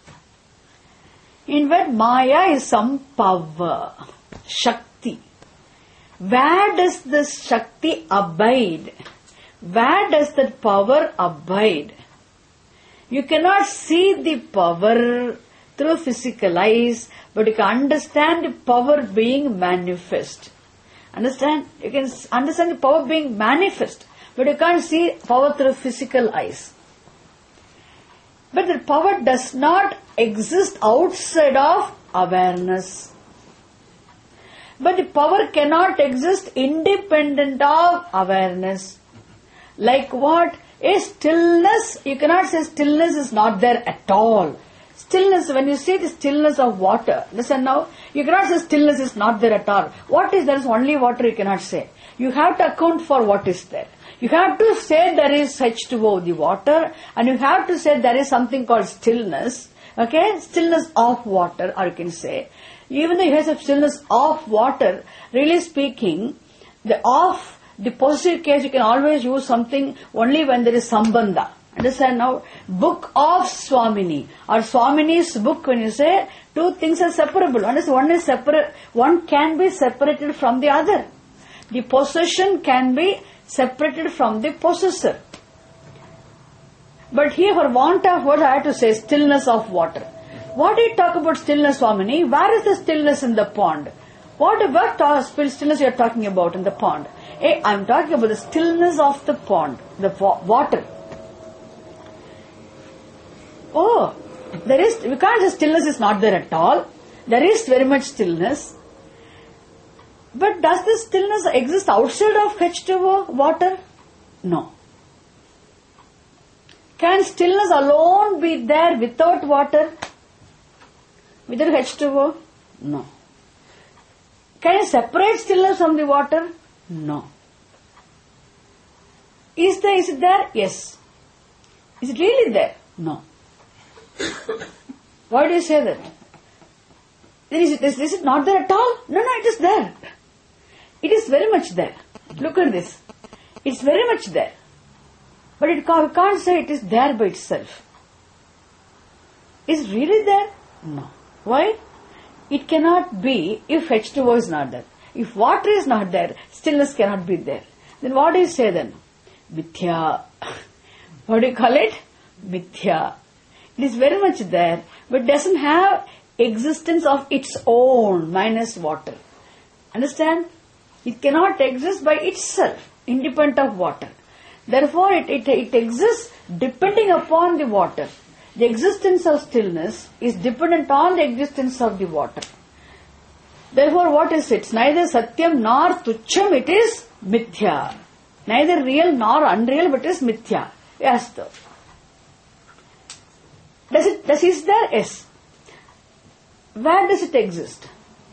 In fact, Maya is some power, Shakti. Where does this Shakti abide? Where does that power abide? You cannot see the power through physical eyes, but you can understand the power being manifest. Understand? You can understand the power being manifest, but you can't see power through physical eyes. But the power does not exist outside of awareness. But the power cannot exist independent of awareness. Like what? A stillness, you cannot say stillness is not there at all. Stillness, when you say the stillness of water, listen now, you cannot say stillness is not there at all. What is there is only water, you cannot say. You have to account for what is there. You have to say there is H2O, the water, and you have to say there is something called stillness, okay, stillness of water, or you can say. Even though you have a stillness of water, really speaking, the possessive case, you can always use something only when there is sambandha. Understand now? Book of Swamini or Swamini's book, when you say, two things are separable. One is separate, one can be separated from the other. The possession can be separated from the possessor. But here, for want of what I have to say, stillness of water. What do you talk about stillness, Swamini? Where is the stillness in the pond? What stillness you are talking about in the pond? Hey, I am talking about the stillness of the pond, the water. Oh, we can't say stillness is not there at all. There is very much stillness. But does this stillness exist outside of H2O, water? No. Can stillness alone be there without water? Without H2O? No. Can you separate stillness from the water? No. Is it there? Yes. Is it really there? No. Why do you say that? Is it not there at all? No, it is there. It is very much there. Look at this. It's very much there. But we can't say it is there by itself. Is it really there? No. Why? It cannot be if H2O is not there. If water is not there, stillness cannot be there. Then what do you say then? Mithya. What do you call it? Mithya. It is very much there, but doesn't have existence of its own minus water. Understand? It cannot exist by itself, independent of water. Therefore, it exists depending upon the water. The existence of stillness is dependent on the existence of the water. Therefore, what is it? It's neither satyam nor tucham, it is mithya. Neither real nor unreal, but it is mithya. Yes, though. Does it there? Yes. Where does it exist?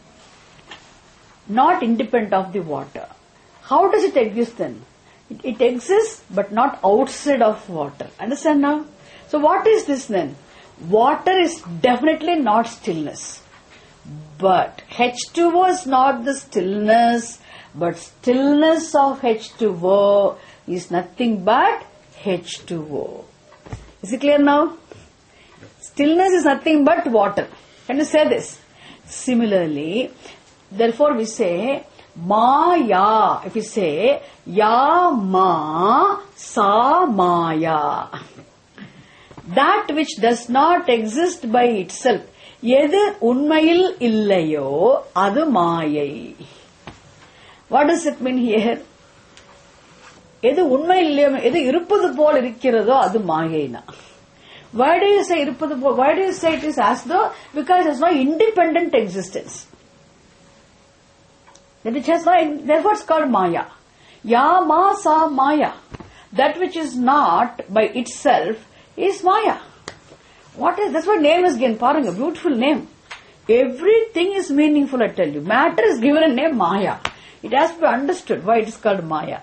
Not independent of the water. How does it exist then? It exists but not outside of water. Understand now? So what is this then? Water is definitely not stillness. But H2O is not the stillness, but stillness of H2O is nothing but H2O. Is it clear now? Stillness is nothing but water. Can you say this? Similarly, therefore we say Maya. If we say Ya Ma Sa Maya, that which does not exist by itself, எது உண்மையில் இல்லையோ அது மாயை. What does it mean here? எது உண்மையில் இல்லையோ, எது இருப்பது போல் இருக்கிறதோ அது மாயைனா. Why do you say இருப்பது போல்? Why do you say it is as though? Because it has no independent existence. That which has no, therefore it's called Maya. Ya ma sa Maya. That which is not by itself is Maya. What is, that's what name is given. Parang, a beautiful name. Everything is meaningful, I tell you. Matter is given a name Maya. It has to be understood why it is called Maya.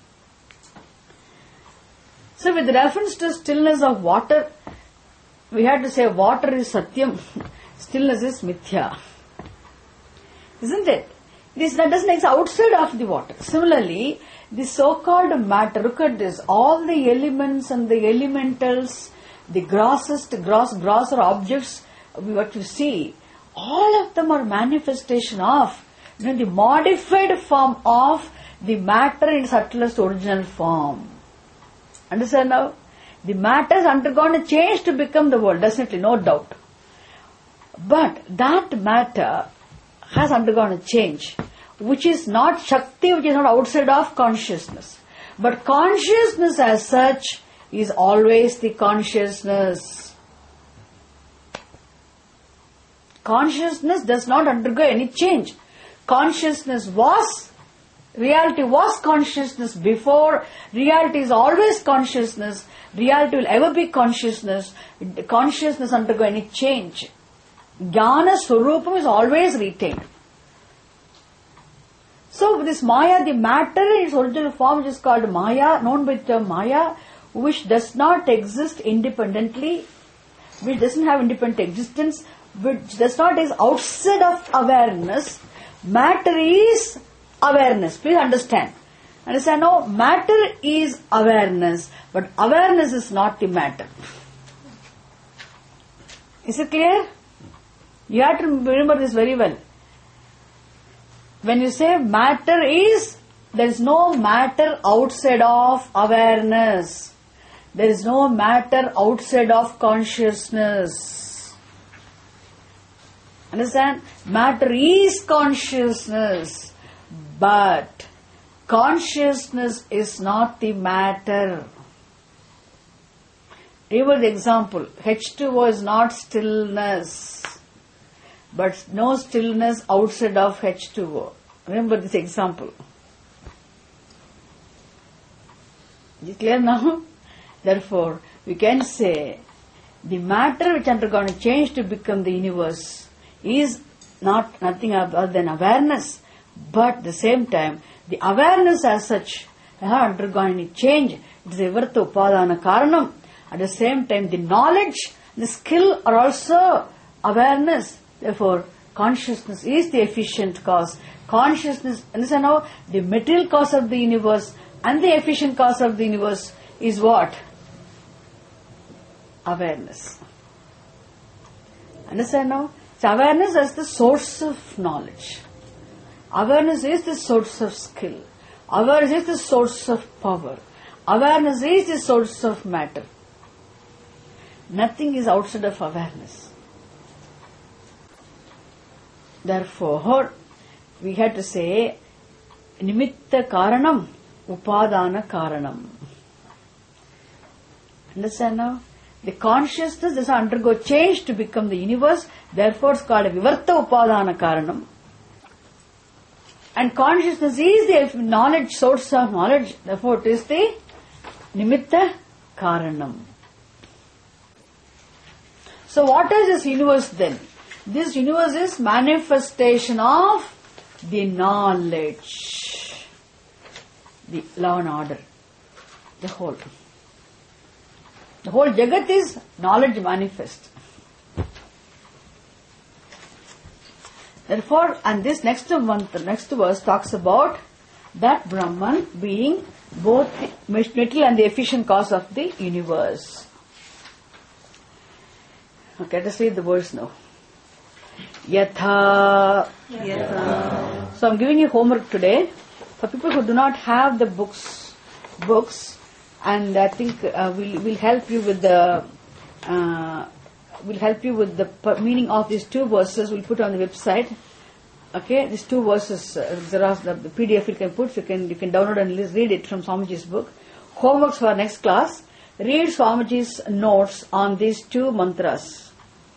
So with reference to stillness of water, we had to say water is Satyam, stillness is Mithya. Isn't it? That doesn't exist outside of the water. Similarly, the so-called matter, look at this, all the elements and the elementals, the grosser objects, what you see, all of them are manifestation of the modified form of the matter in its subtlest original form. Understand now? The matter has undergone a change to become the world, definitely, no doubt. But that matter has undergone a change, which is not Shakti, which is not outside of consciousness. But consciousness as such is always the consciousness. Consciousness does not undergo any change. Consciousness was Reality was consciousness before. Reality is always consciousness. Reality will ever be consciousness. Consciousness undergo any change. Jnana Swarupam is always retained. So this Maya, the matter in its original form, which is called Maya, known by the term Maya, which does not exist independently, which doesn't have independent existence, which does not exist outside of awareness. Matter is awareness. Please understand. Understand now, matter is awareness, but awareness is not the matter. Is it clear? You have to remember this very well. When you say matter is, there is no matter outside of awareness. There is no matter outside of consciousness. Understand? Matter is consciousness, but consciousness is not the matter. Remember the example. H2O is not stillness, but no stillness outside of H2O. Remember this example. Is it clear now? Therefore, we can say the matter which undergone a change to become the universe is not nothing other than awareness, but at the same time, the awareness as such has undergone any change. It is a Vivarta Upadana Karanam. At the same time, the knowledge, the skill are also awareness. Therefore, consciousness is the efficient cause. Consciousness, understand now, the material cause of the universe and the efficient cause of the universe is what? Awareness. Understand now? So awareness as the source of knowledge. Awareness is the source of skill. Awareness is the source of power. Awareness is the source of matter. Nothing is outside of awareness. Therefore, we had to say, Nimitta Karanam, Upadana Karanam. Understand now? The consciousness does undergo change to become the universe, therefore it's called a Vivarta Upadana Karanam. And consciousness is the knowledge, source of knowledge, therefore it is the Nimitta Karanam. So what is this universe then? This universe is manifestation of the knowledge, the law and order, the whole. The whole Jagat is knowledge manifest. Therefore, and this next verse talks about that Brahman being both the material and the efficient cause of the universe. Okay, let us read the verse now. Yatha. So I'm giving you homework today. For people who do not have the books, and I think we'll help you with the meaning of these two verses. We'll put on the website. Okay, these two verses. There are the PDF you can put. You can download and read it from Swamiji's book. Homeworks for next class. Read Swamiji's notes on these two mantras,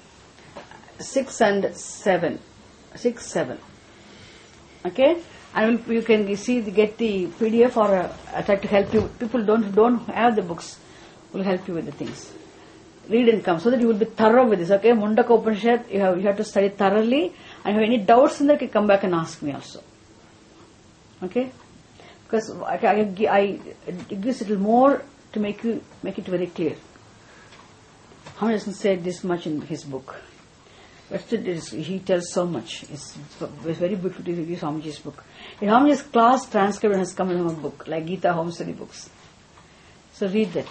6 and 7. 6, 7. Okay. And you can get the PDF, or I try to help you. People don't have the books. We'll help you with the things. Read and come, so that you will be thorough with this. Okay, Mundaka Upanishad, you have to study thoroughly. And if you have any doubts in that, you can come back and ask me also. Okay, because it gives a little more to make it very clear. How doesn't say this much in his book? But still, he tells so much. It's very beautiful to read Swamiji's book. In Swamiji's class transcript has come in a book, like Gita Home Study books. So read that.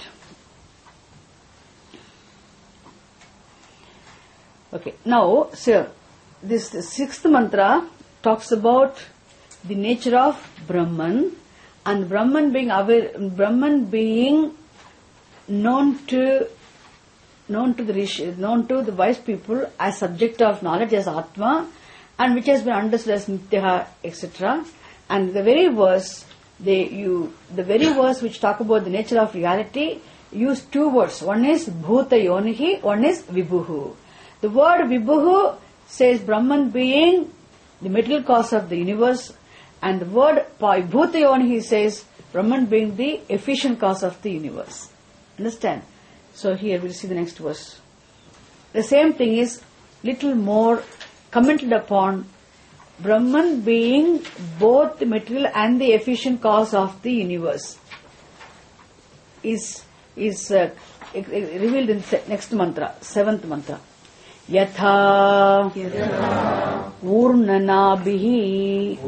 Okay, now, sir, this sixth mantra talks about the nature of Brahman, and Brahman being known to the wise people as subject of knowledge, as Atma, and which has been understood as Nitya, etc. And the very verse which talk about the nature of reality use two words. One is Bhuta Yonihi, one is Vibhuhu. The word Vibhuhu says Brahman being the material cause of the universe, And the word Vibhutayon, he says, Brahman being the efficient cause of the universe. Understand? So here we'll see the next verse. The same thing is little more commented upon. Brahman being both the material and the efficient cause of the universe is revealed in next mantra, 7th mantra. Yatha Urnanabhihi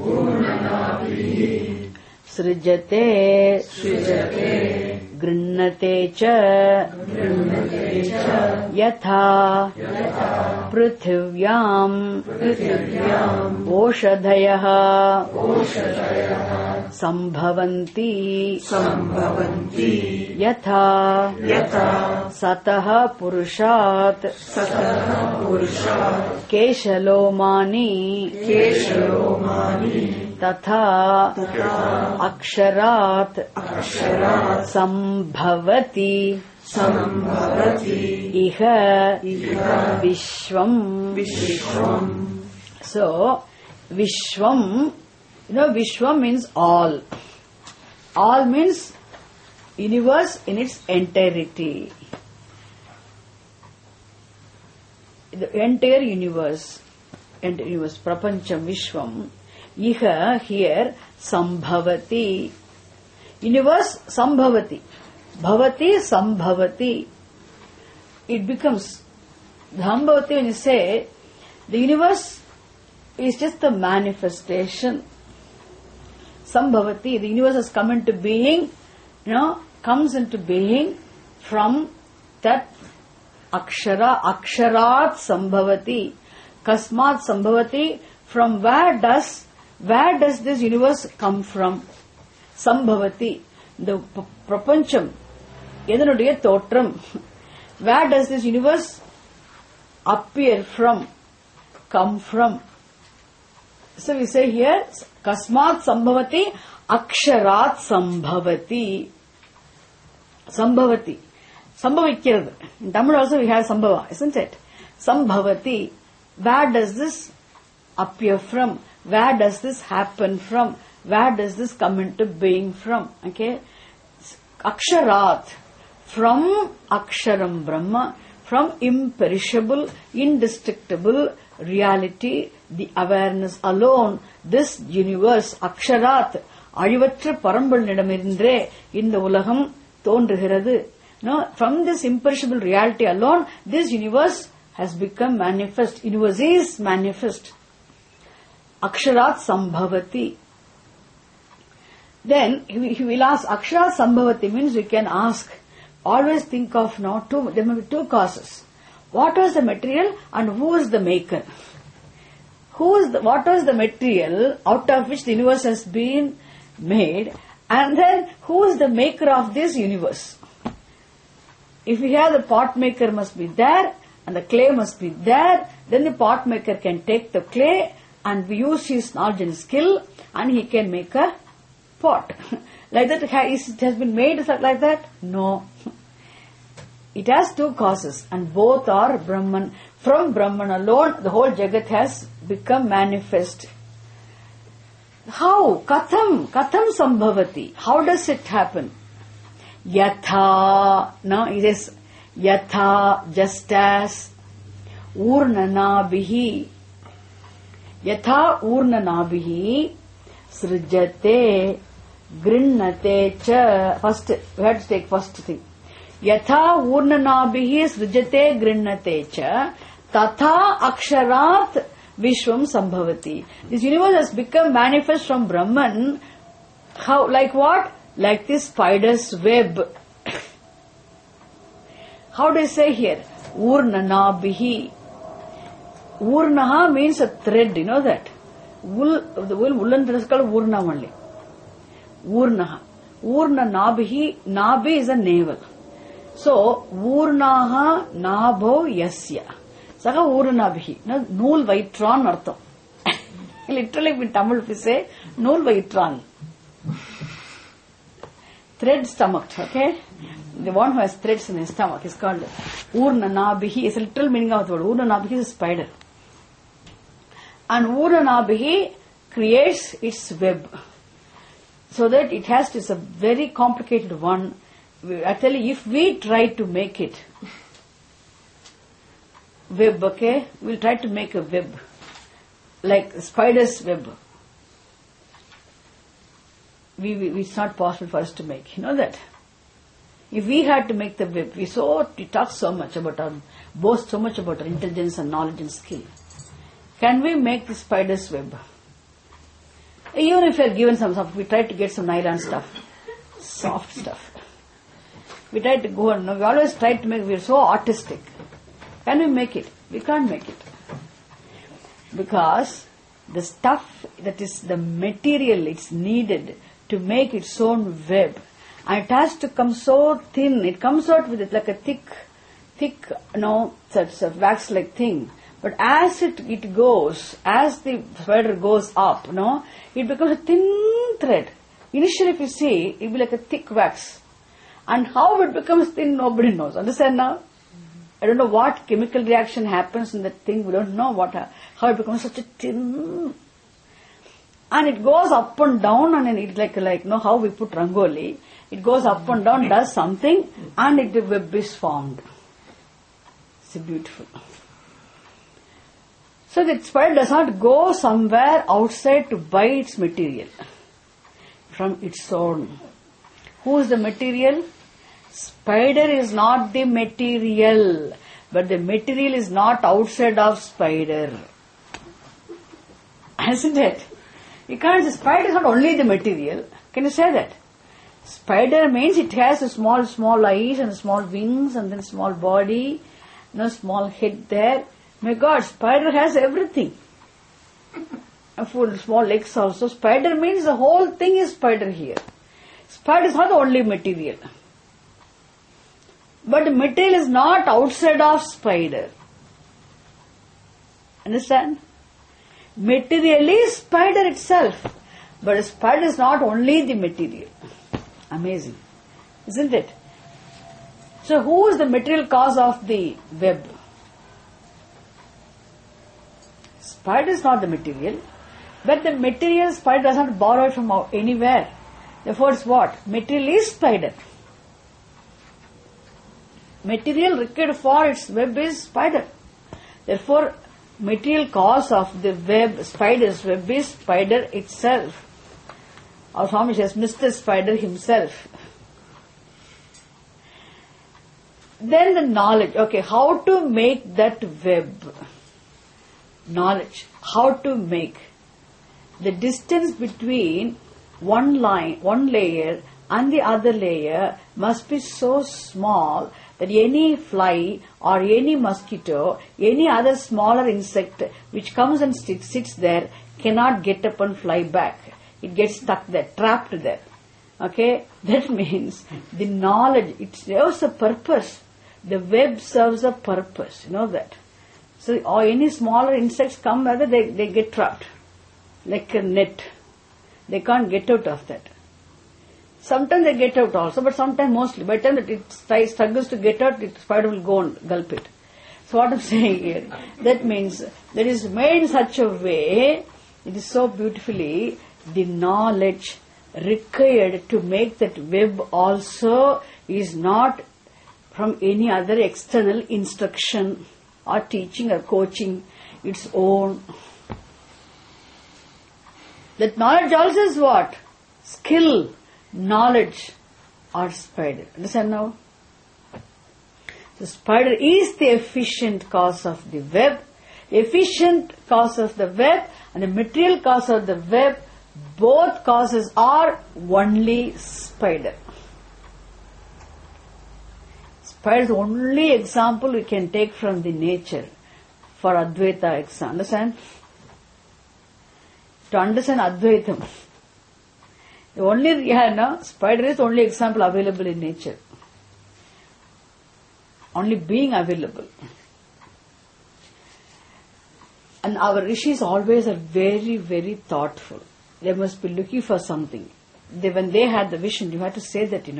Srijate Grinnate Cha Yatha Prithvyam Oshadhayaha Sambhavanti Yatha Sataha Purushat Keshalomani Tatha Aksharat Sambhavati Iha Vishwam. So Vishwam, Vishwam means all. All means universe in its entirety. The entire universe, Prapancham, Vishwam. Iha, here, Sambhavati. Universe, Sambhavati. Bhavati, Sambhavati. It becomes, Sambhavati, when you say, the universe is just the manifestation. Sambhavati, the universe has come into being, comes into being from that Akshara, Aksharat Sambhavati. Kasmat Sambhavati, from where does this universe come from? Sambhavati, the Prapancham, Edanudiya Totram. Where does this universe appear from, come from? So we say here, Kasmat Sambhavati, Aksharat Sambhavati. Sambhavati. Sambhavikkirathu. In Tamil also we have Sambhava, isn't it? Sambhavati. Where does this appear from? Where does this happen from? Where does this come into being from? Okay? Aksharat. From Aksharam Brahma. From imperishable, indestructible reality, the awareness alone, this universe, Aksharat, Azhivatra Parambalnidamindre, in the Ulagam, Tondrugirathu. From this imperishable reality alone, this universe has become manifest. Universe is manifest. Aksharat Sambhavati. Then he will ask, Aksharat Sambhavati means we can ask, always think of there may be two causes. What was the material and who is the maker? What was the material out of which the universe has been made, and then who is the maker of this universe? If we have the pot maker must be there and the clay must be there, then the pot maker can take the clay and use his knowledge and skill and he can make a pot. Like that, it has been made like that? No. It has two causes and both are Brahman. From Brahman alone, the whole Jagat has become manifest. How? Katham Sambhavati. How does it happen? Yatha. Now it is Yatha, just as. Urnanabhihi. Yatha Urnanabhihi. Srijate. Grinnate cha. First, we have to take first thing. Yatha Urnanabhihi Srijate Grinnate cha. Tatha Aksharat Vishwam Sambhavati. This universe has become manifest from Brahman. How? Like what? Like this spider's web. How do you say here? Urnanabhihi. Urnaha means a thread, you know that? Woolen thread is called Urna only. Urnaha. Urnanabhihi. Nabhi is a navel. So, Urnaha Nabho Yasya. Saka Urnanabhihi. Nool Vaitran Artham. Literally in Tamil we say Nool Vaitran. Thread stomach, okay? The one who has threads in his stomach is called Urnanabhihi. It's a literal meaning of the word. Urnanabhihi is a spider. And Urnanabhihi, creates its web. So that it has this a very complicated one. Actually, if we try to make it web, okay, we'll try to make a web like a spider's web. It's not possible for us to make. You know that. If we had to make the web, we talk so much about boast so much about our intelligence and knowledge and skill. Can we make the spider's web? Even if we are given some stuff, we try to get some nylon stuff, soft stuff. We try to go and we always try to make. We are so artistic. Can we make it? We can't make it because the stuff that is the material it's needed to make its own web, and it has to come so thin. It comes out with it like a thick, such a wax-like thing. But as it goes, as the spider goes up, it becomes a thin thread. Initially, if you see, it will be like a thick wax. And how it becomes thin, nobody knows. Understand now? I don't know what chemical reaction happens in that thing. We don't know how it becomes such a thin. And it goes up and down, and it's like how we put rangoli. It goes up and down, does something, and the web is formed. It's beautiful. So the spider does not go somewhere outside to buy its material from its own. Who is the material? Spider is not the material, but the material is not outside of spider. Isn't it? You can't say spider is not only the material. Can you say that? Spider means it has a small eyes and small wings and then small body, small head there. My God, spider has everything. Full small legs also. Spider means the whole thing is spider here. Spider is not the only material. But the material is not outside of spider. Understand? Material is spider itself. But spider is not only the material. Amazing. Isn't it? So who is the material cause of the web? Spider is not the material, but the material spider does not borrow it from anywhere. Therefore, it's what? Material is spider. Material required for its web is spider. Therefore, material cause of the web, spider's web is spider itself. Our Swami says, Mr. Spider himself. Then the knowledge. Okay, how to make that web? Knowledge. How to make. The distance between one layer and the other layer must be so small that any fly or any mosquito, any other smaller insect which comes and sits there cannot get up and fly back. It gets stuck there, trapped there. Okay? That means the knowledge, it serves a purpose. The web serves a purpose. You know that. So, or any smaller insects come, rather they get trapped. Like a net. They can't get out of that. Sometimes they get out also, but sometimes mostly. By the time that it struggles to get out, the spider will go and gulp it. So what I'm saying here, that means that is made in such a way, it is so beautifully, the knowledge required to make that web also is not from any other external instruction or teaching or coaching, its own. That knowledge also is what? Skill, knowledge, or spider. Understand now? The spider is the efficient cause of the web. The efficient cause of the web and the material cause of the web, both causes are only spider. Spider is the only example we can take from the nature for Advaita example. Understand? To understand Advaitam, the only spider is the only example available in nature. Only being available. And our rishis always are very, very thoughtful. They must be looking for something. When they had the vision, you have to say that,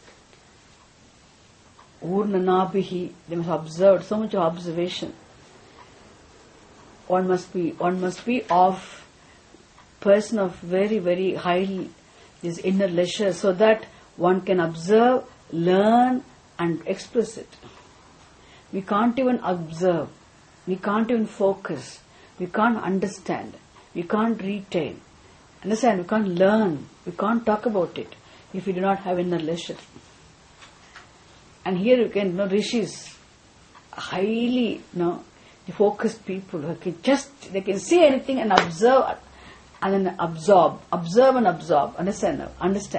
Urnanabihi, they must have observed, so much observation. One must be of person of very, very high this inner leisure, so that one can observe, learn and express it. We can't even observe, we can't even focus, we can't understand, we can't retain. Understand? We can't learn, we can't talk about it if we do not have inner leisure. And here you can, rishis, highly, focused people who can they can see anything and observe and then absorb. Understand?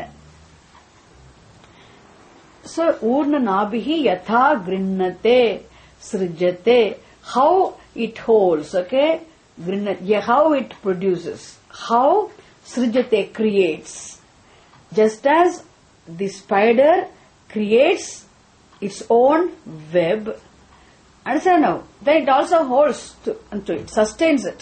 So, urna nabhihi yatha grinnate srijate, how it holds, okay? How it produces, how srijate creates. Just as the spider creates its own web, understand now, then it also holds onto it, sustains it.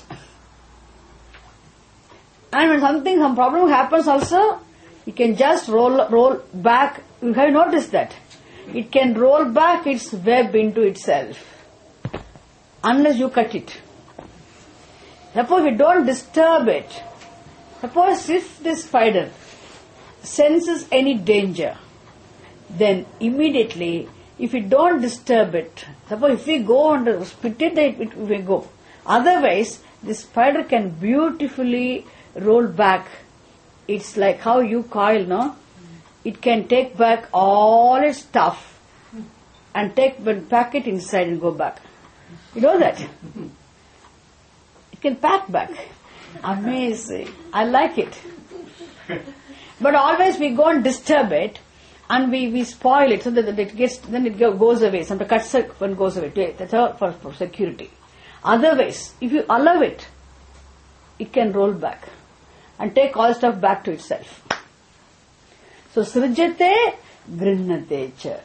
And when some problem happens also, it can just roll back. You have noticed that. It can roll back its web into itself, unless you cut it. Suppose you don't disturb it. Suppose if this spider senses any danger, then immediately, if we don't disturb it, suppose if we go and spit it, it will go. Otherwise, the spider can beautifully roll back. It's like how you coil, no? It can take back all its stuff and pack it inside and go back. You know that? It can pack back. Amazing. I like it. But always we go and disturb it, and we spoil it so that it goes away. Sometimes cuts when it goes away. That's all for security. Otherwise, if you allow it, it can roll back and take all stuff back to itself. So, srijate grinnate cha.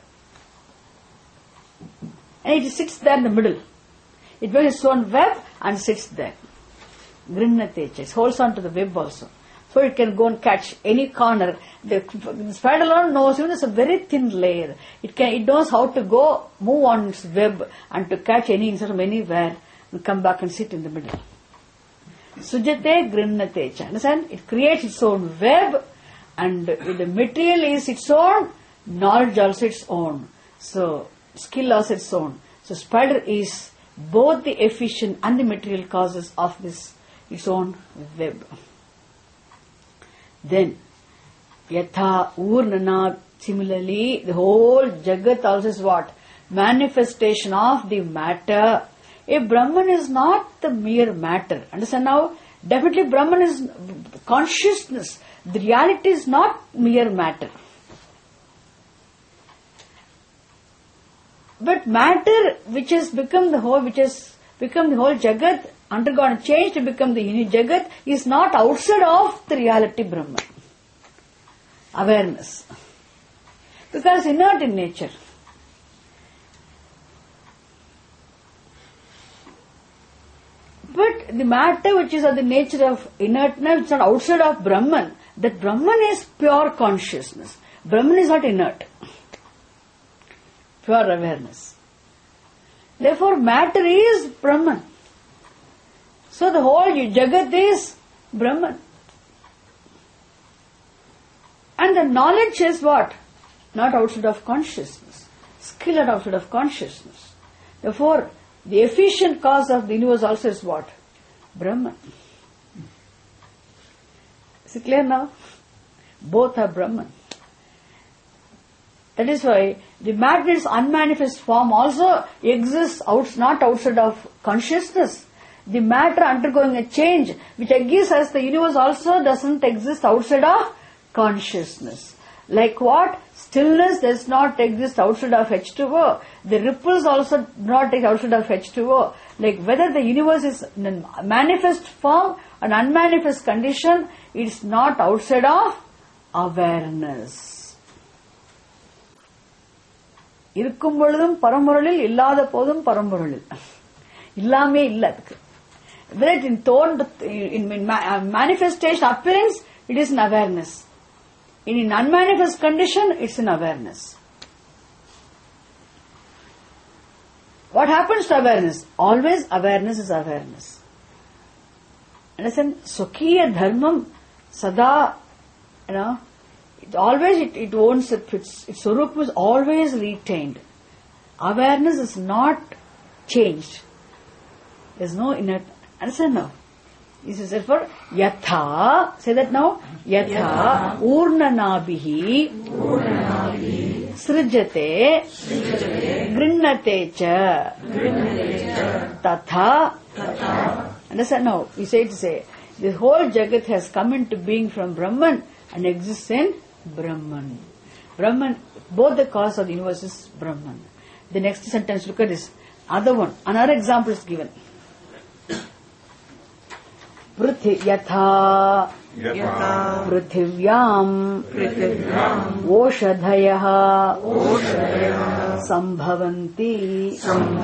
And it sits there in the middle. It wears its own web and sits there. Grinnate cha. It holds on to the web also. So it can go and catch any corner. The spider alone knows, even it's a very thin layer. It knows how to go, move on its web and to catch any insect from anywhere and come back and sit in the middle. Sujate grinnate cha. Understand? It creates its own web, and the material is its own, knowledge also its own. So, skill also its own. So, spider is both the efficient and the material causes of this, its own web. Then, yatha urnana, similarly, the whole Jagat also is what? Manifestation of the matter. A Brahman is not the mere matter. Understand now? Definitely Brahman is consciousness. The reality is not mere matter. But matter, which has become the whole Jagat, undergone a change to become the unit Jagat, is not outside of the reality Brahman. Awareness. Because inert in nature. But the matter which is of the nature of inertness, which is not outside of Brahman, that Brahman is pure consciousness. Brahman is not inert. Pure awareness. Therefore, matter is Brahman. So the whole Jagat is Brahman. And the knowledge is what? Not outside of consciousness. Skill not outside of consciousness. Therefore, the efficient cause of the universe also is what? Brahman. Is it clear now? Both are Brahman. That is why the matter's unmanifest form also exists not outside of consciousness. The matter undergoing a change, which gives us the universe also doesn't exist outside of consciousness. Like what? Stillness does not exist outside of H2O. The ripples also do not exist outside of H2O. Like whether the universe is in a manifest form or unmanifest condition, it is not outside of awareness. இருக்கும் பொழுதும் பரம்பொருளில் இல்லாத போதும் பரம்பொருளில் இல்லாமே இல்ல அதுக்கு. Whether in manifestation appearance, it is in awareness. In unmanifest condition, it's in awareness. What happens to awareness? Always awareness is awareness. Understand? Swakiya dharmam sada, it always, it owns, its Swarup is always retained. Awareness is not changed. There's no inner, understand now? This is therefore yatha, say that now, yatha urnanabihi srijate grinnate cha tatha. Understand now? We say to say, this whole Jagat has come into being from Brahman and exists in Brahman. Brahman, both the cause of the universe is Brahman. The next sentence, look at this. Other one, another example is given. Yatha Prithivyaam Oshadhayaha Sambhavanti.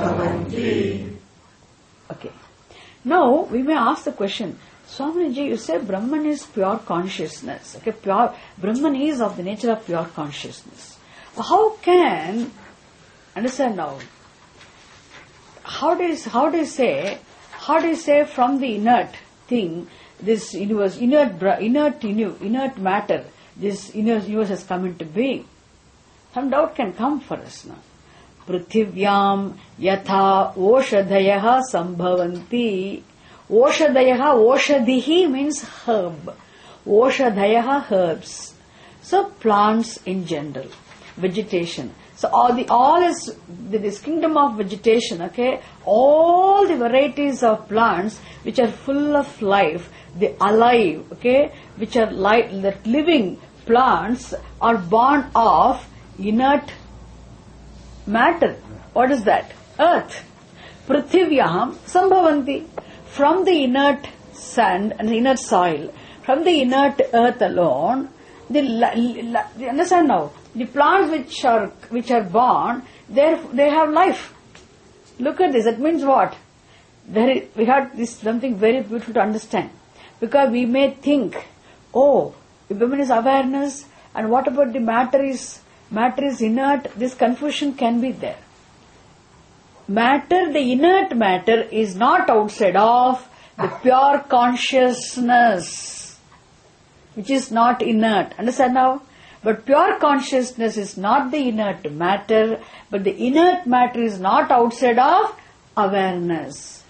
Okay. Now we may ask the question, Swamiji, you say Brahman is pure consciousness. Okay, pure Brahman is of the nature of pure consciousness. How can, understand now, how do you say from the inert thing, this universe, inert matter, this universe has come into being? Some doubt can come for us now. Prithivyaam yatha oshadhayaha sambhavanti. Oshadayaha, oshadihi means herb. Oshadayaha, herbs. So plants in general, vegetation. So all is this kingdom of vegetation, okay? All the varieties of plants which are full of life, the alive, okay? Which are that living plants are born of inert matter. What is that? Earth. Prithivyaam sambhavanti. From the inert sand and the inert soil, from the inert earth alone, understand now, the plants which are born, they have life. Look at this. That means what? We have this something very beautiful to understand. Because we may think, if Brahman is awareness, and what about the matter is inert? This confusion can be there. Matter, the inert matter, is not outside of the pure consciousness, which is not inert. Understand now? But pure consciousness is not the inert matter, but the inert matter is not outside of awareness.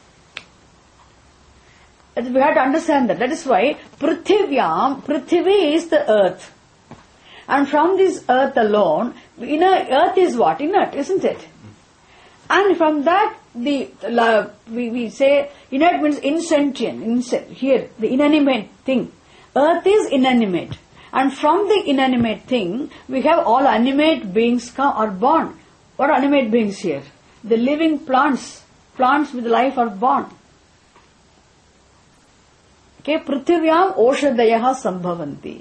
We have to understand that. That is why Prithvi is the earth. And from this earth alone, earth is what? Inert, isn't it? And from that, we say inert means insentient. Here, the inanimate thing. Earth is inanimate. And from the inanimate thing, we have all animate beings are born. What are animate beings here? The living plants with life are born. Okay, Prithvivyam Oshadayaha Sambhavanti.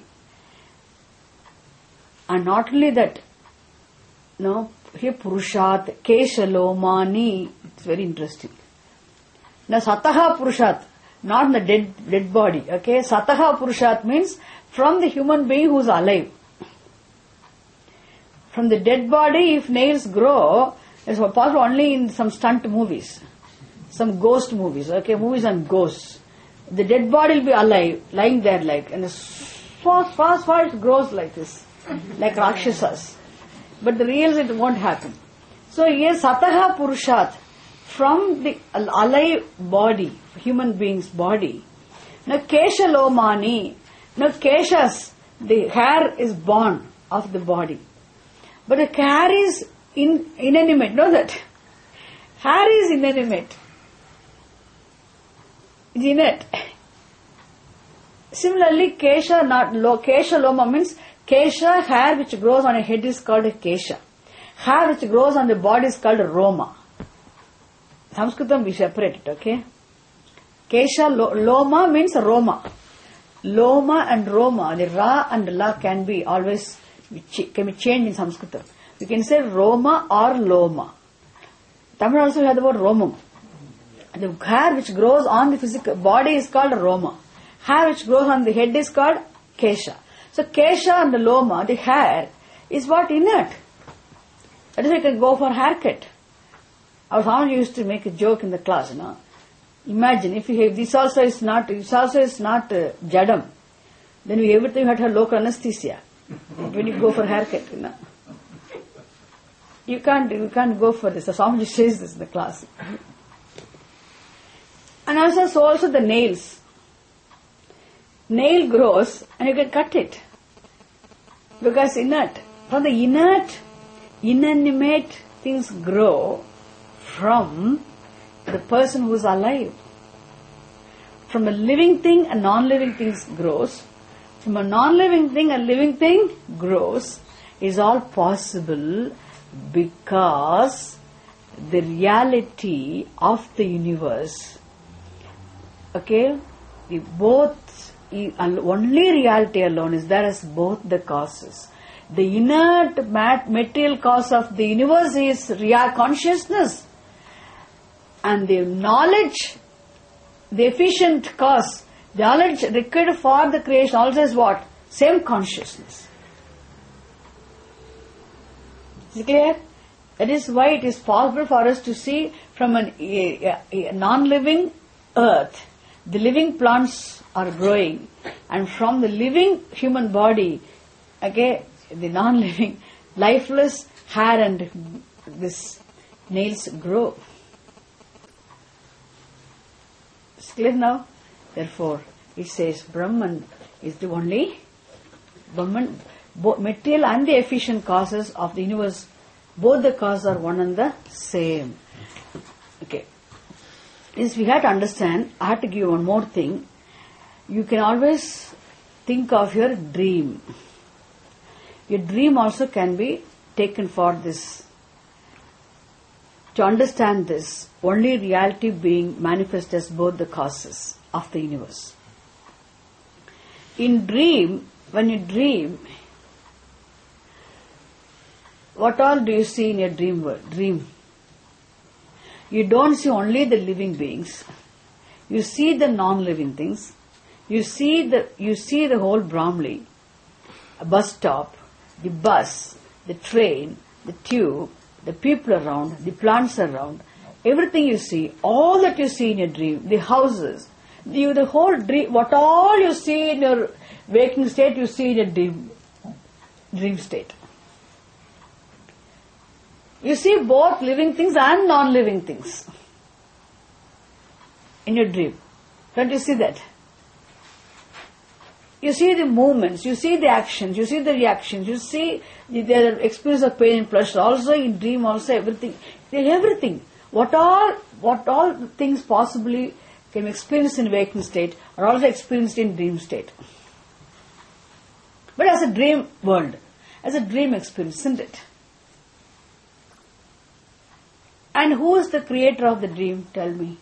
And not only that, here Purushat, Keshalomani, it's very interesting. Now Sataha Purushat, not the dead body, okay? Sataha Purushat means from the human being who is alive. From the dead body, if nails grow, it's possible only in some stunt movies, some ghost movies, okay? Movies on ghosts. The dead body will be alive, lying there and fast it grows like this, like Rakshasas. But the real it won't happen. So here Sataha Purushat, from the alive body, human being's body. Now Keshalomani, now Keshas, the hair is born of the body. But the hair is inanimate, know that? Hair is inanimate. It's inert. Similarly, Kesha, Kesha Loma means Kesha, hair which grows on a head is called a Kesha. Hair which grows on the body is called a Roma. Sanskritam we separate it, okay? Kesha, Loma means Roma. Loma and Roma, the Ra and La can be changed in Sanskritam. We can say Roma or Loma. Tamil also we have the word Romam. The hair which grows on the physical body is called Roma. Hair which grows on the head is called Kesha. So Kesha and the Loma, the hair, is what? Inert. That is why you can go for haircut. Our family used to make a joke in the class, Imagine if this also is not jadam, then everything you have to have local anesthesia. When you go for haircut, you can't go for this. The Swamiji says this in the class. And also the nails. Nail grows and you can cut it. Because inert. From the inert, inanimate things grow from the person who is alive. From a living thing, a non-living thing grows. From a non-living thing, a living thing grows. Is all possible because the reality of the universe, okay, only reality alone is there as both the causes. The inert material cause of the universe is real consciousness, and the knowledge, the efficient cause, the knowledge required for the creation also is what? Same consciousness. Is it clear? That is why it is possible for us to see from a non-living earth, the living plants are growing, and from the living human body, okay, the non-living, lifeless hair and this nails grow. It's clear now? Therefore, it says Brahman is the only Brahman, both material and the efficient causes of the universe, both the causes are one and the same. Okay. Yes, we have to understand, I have to give one more thing. You can always think of your dream. Your dream also can be taken for this. To understand this, only reality being manifest as both the causes of the universe. In dream, when you dream, what all do you see in your dream world? Dream. You don't see only the living beings. You see the non-living things. You see the whole Brahmali, a bus stop, the bus, the train, the tube, the people around, the plants around, everything you see, all that you see in your dream, the houses, the whole dream, what all you see in your waking state, you see in your dream state. You see both living things and non-living things in your dream. Don't you see that? You see the movements, you see the actions, you see the reactions, you see the experience of pain and pleasure. Also in dream, also everything. Everything. What all things possibly can be experienced in waking state are also experienced in dream state. But as a dream world, as a dream experience, isn't it? And who is the creator of the dream? Tell me.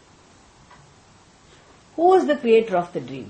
Who is the creator of the dream?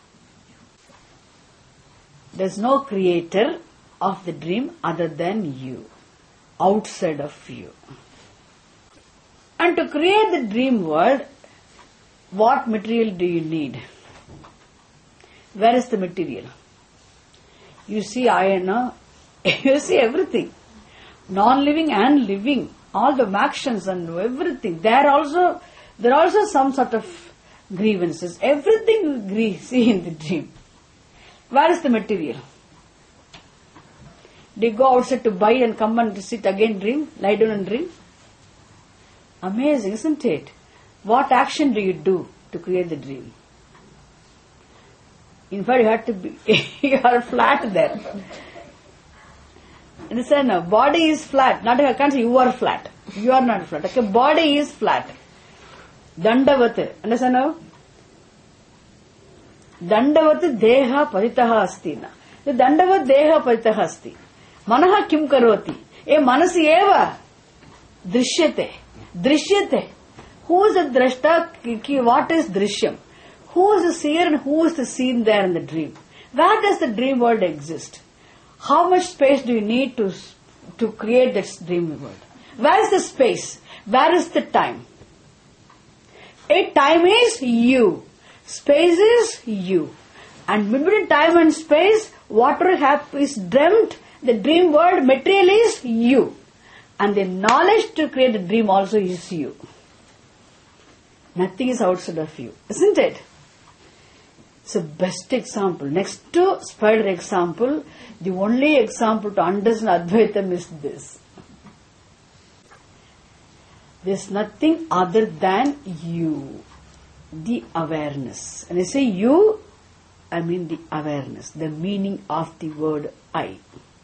There's no creator of the dream other than you, outside of you. And to create the dream world, what material do you need? Where is the material? You see iron, you see everything. Non-living and living, all the actions and everything. There are also some sort of grievances. Everything you see in the dream. Where is the material? Do you go outside to buy and come and sit again dream, lie down and dream? Amazing, isn't it? What action do you do to create the dream? In fact, you have to be, you are flat there. Understand now? Body is flat. Not I can't say you are flat. You are not flat. Okay, body is flat. Dandavat. Understand now? Dandavat deha paritaha asti. The dandavat deha paritaha asti. Manaha kim karoti. E manasi eva drishyate. Drishyate. Who is the drashta? What is drishyam? Who is the seer and who is the seen there in the dream? Where does the dream world exist? How much space do you need to create this dream world? Where is the space? Where is the time? Time is you. Space is you. And between time and space, whatever is dreamt, the dream world material is you. And the knowledge to create the dream also is you. Nothing is outside of you, isn't it? It's a best example. Next to spider example, the only example to understand Advaitam is this. There's nothing other than you, the awareness. And I say you, I mean the awareness, the meaning of the word I.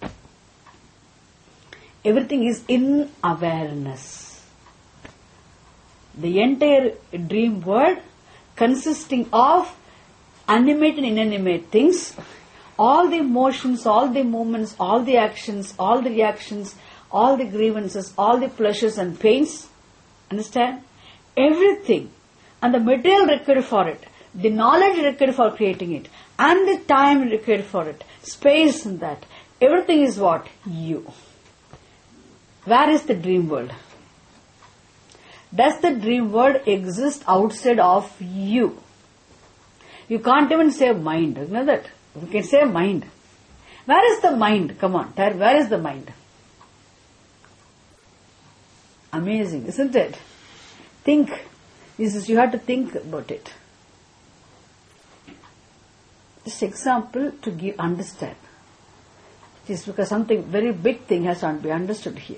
Everything is in awareness. The entire dream world consisting of animate and inanimate things, all the emotions, all the movements, all the actions, all the reactions, all the grievances, all the pleasures and pains, understand? Everything. And the material required for it, the knowledge required for creating it, and the time required for it, space in that, everything is what? You. Where is the dream world? Does the dream world exist outside of you? You can't even say mind. You know that? You can say mind. Where is the mind? Come on, tell, where is the mind? Amazing, isn't it? Think. You have to think about it. This example to give understand. It is because something very big thing has to be understood here.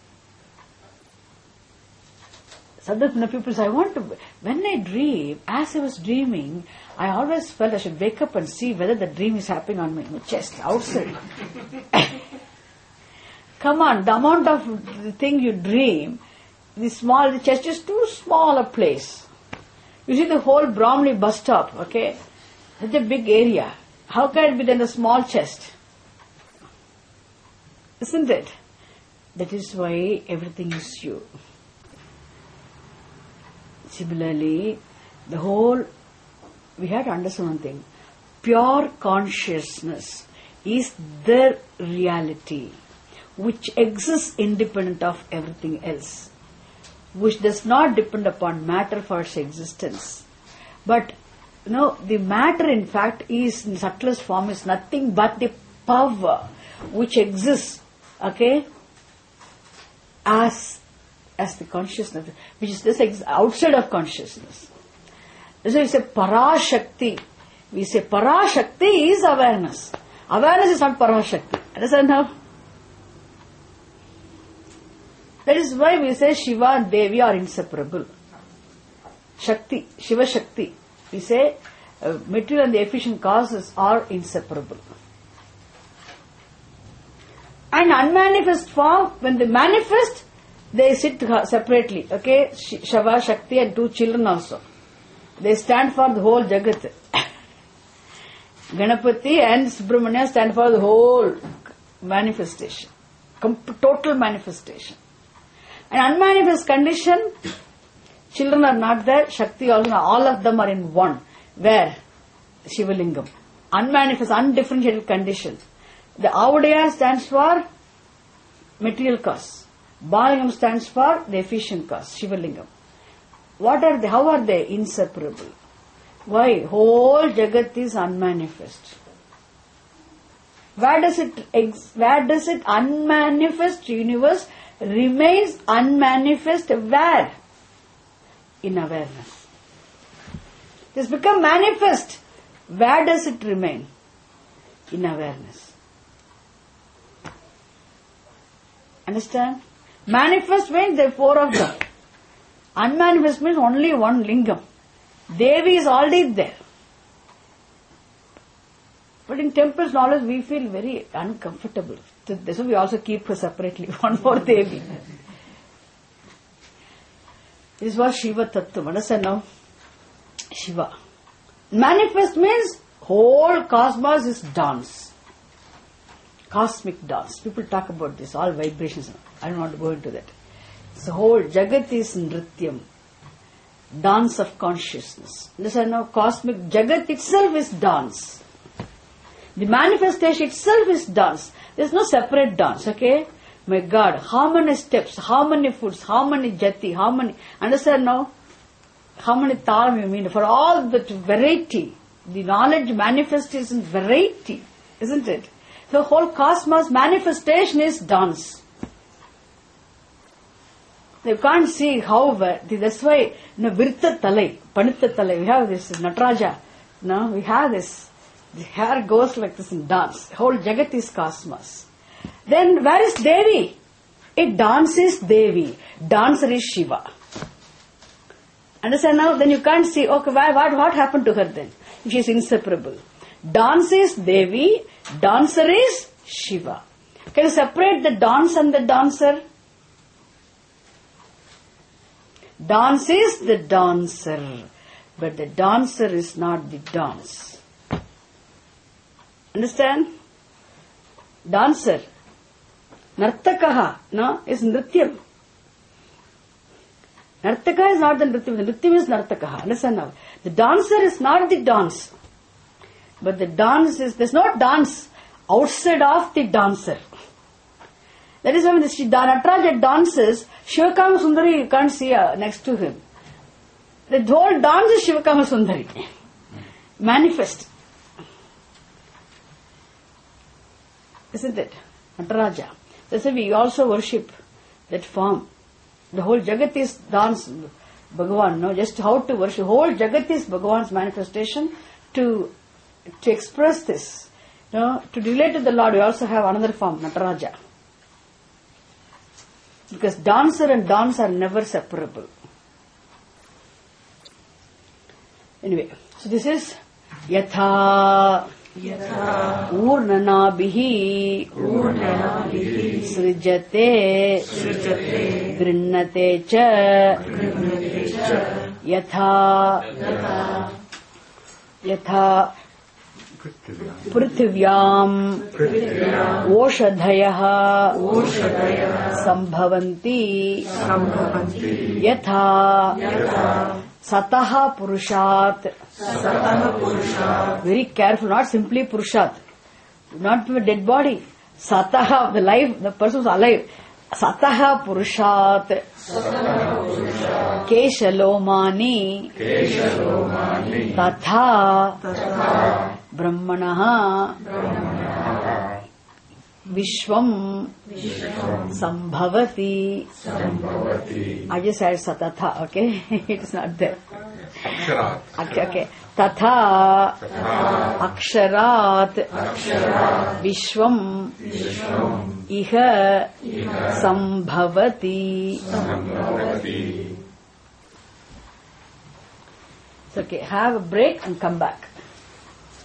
Sometimes people say, when I dream, as I was dreaming, I always felt I should wake up and see whether the dream is happening on my chest, outside. Come on, the amount of the thing you dream, the chest is too small a place. You see the whole Bromley bus stop, okay? Such a big area. How can it be then a small chest? Isn't it? That is why everything is you. Similarly, we have to understand one thing. Pure consciousness is the reality which exists independent of everything else, which does not depend upon matter for its existence. But, the matter in fact is, in subtlest form, is nothing but the power which exists, okay, as the consciousness, which is this outside of consciousness. So we say Parashakti. We say Parashakti is awareness. Awareness is not Parashakti. Understand how? That is why we say Shiva and Devi are inseparable. Shakti, Shiva Shakti. We say material and the efficient causes are inseparable. And unmanifest form, when they manifest, they sit separately. Okay, Shiva, Shakti and two children also. They stand for the whole Jagat. Ganapati and Subramanya stand for the whole manifestation. Total manifestation. And unmanifest condition, children are not there, Shakti also, all of them are in one. Where? Shiva Lingam. Unmanifest, undifferentiated condition. The Avadaya stands for material cause. Balingam stands for the efficient cause, Shiva Lingam. What are they? How are they? Inseparable. Why? Whole Jagat is unmanifest. Where does it unmanifest universe remains unmanifest? Where? In awareness. It has become manifest. Where does it remain? In awareness. Understand? Manifest means there are four of them. Unmanifest means only one lingam. Devi is already there. But in temples knowledge we feel very uncomfortable. So we also keep her separately, one more Devi. This was Shiva Tattva. Understand now? Shiva. Manifest means whole cosmos is dance. Cosmic dance. People talk about this, all vibrations. I don't want to go into that. The whole Jagat is Nrityam. Dance of consciousness. Listen now, cosmic Jagat itself is dance. The manifestation itself is dance. There is no separate dance, okay? My God, how many steps, how many foods, how many jati, how many, understand now? How many talam you mean? For all that variety, the knowledge manifestation is variety, isn't it? The whole cosmos manifestation is dance. You can't see how, that's why, Virtha Talai, Panitha Talai, we have this Nataraja. No, we have this. The hair goes like this in dance. Whole Jagat is cosmos. Then where is Devi? It dances Devi. Dancer is Shiva. Understand now? Then you can't see, okay, what happened to her then? If she is inseparable. Dance is Devi, dancer is Shiva. Can you separate the dance and the dancer? Dance is the dancer, but the dancer is not the dance. Understand? Dancer. Nartakaha, no, is Nrityam. Nartaka is not the Nrityam. The Nrityam is Nartakaha. Understand now? The dancer is not the dance. But the dance is, there's no dance outside of the dancer. That is why when the Nataraja dances, Shivakama Sundari you can't see next to him. The whole dance is Shivakama Sundari. Manifest. Isn't it? Nataraja. That's why we also worship that form. The whole Jagat is dance, Bhagavan. No? Just how to worship. Whole Jagat is Bhagavan's manifestation to express this. To relate to the Lord, we also have another form, Nataraja. Because dancer and dance are never separable. Anyway, so this is Yatha Urnanabhihi Srijate Grinnate Cha Yatha Prithvyam Oshadhayah Sambhavanti Yatha Sataha Purushat. Very careful, not simply Purushat. Not a dead body. Sataha, the life, the person is alive. Sataha Purushat. Keshalomani. Tatha. Brahmanaha. Vishwam Sambhavati. I just said Satatha, okay? It is not there. Okay. Tatha Aksharat Vishwam Iha Sambhavati. It's okay. Have a break and come back.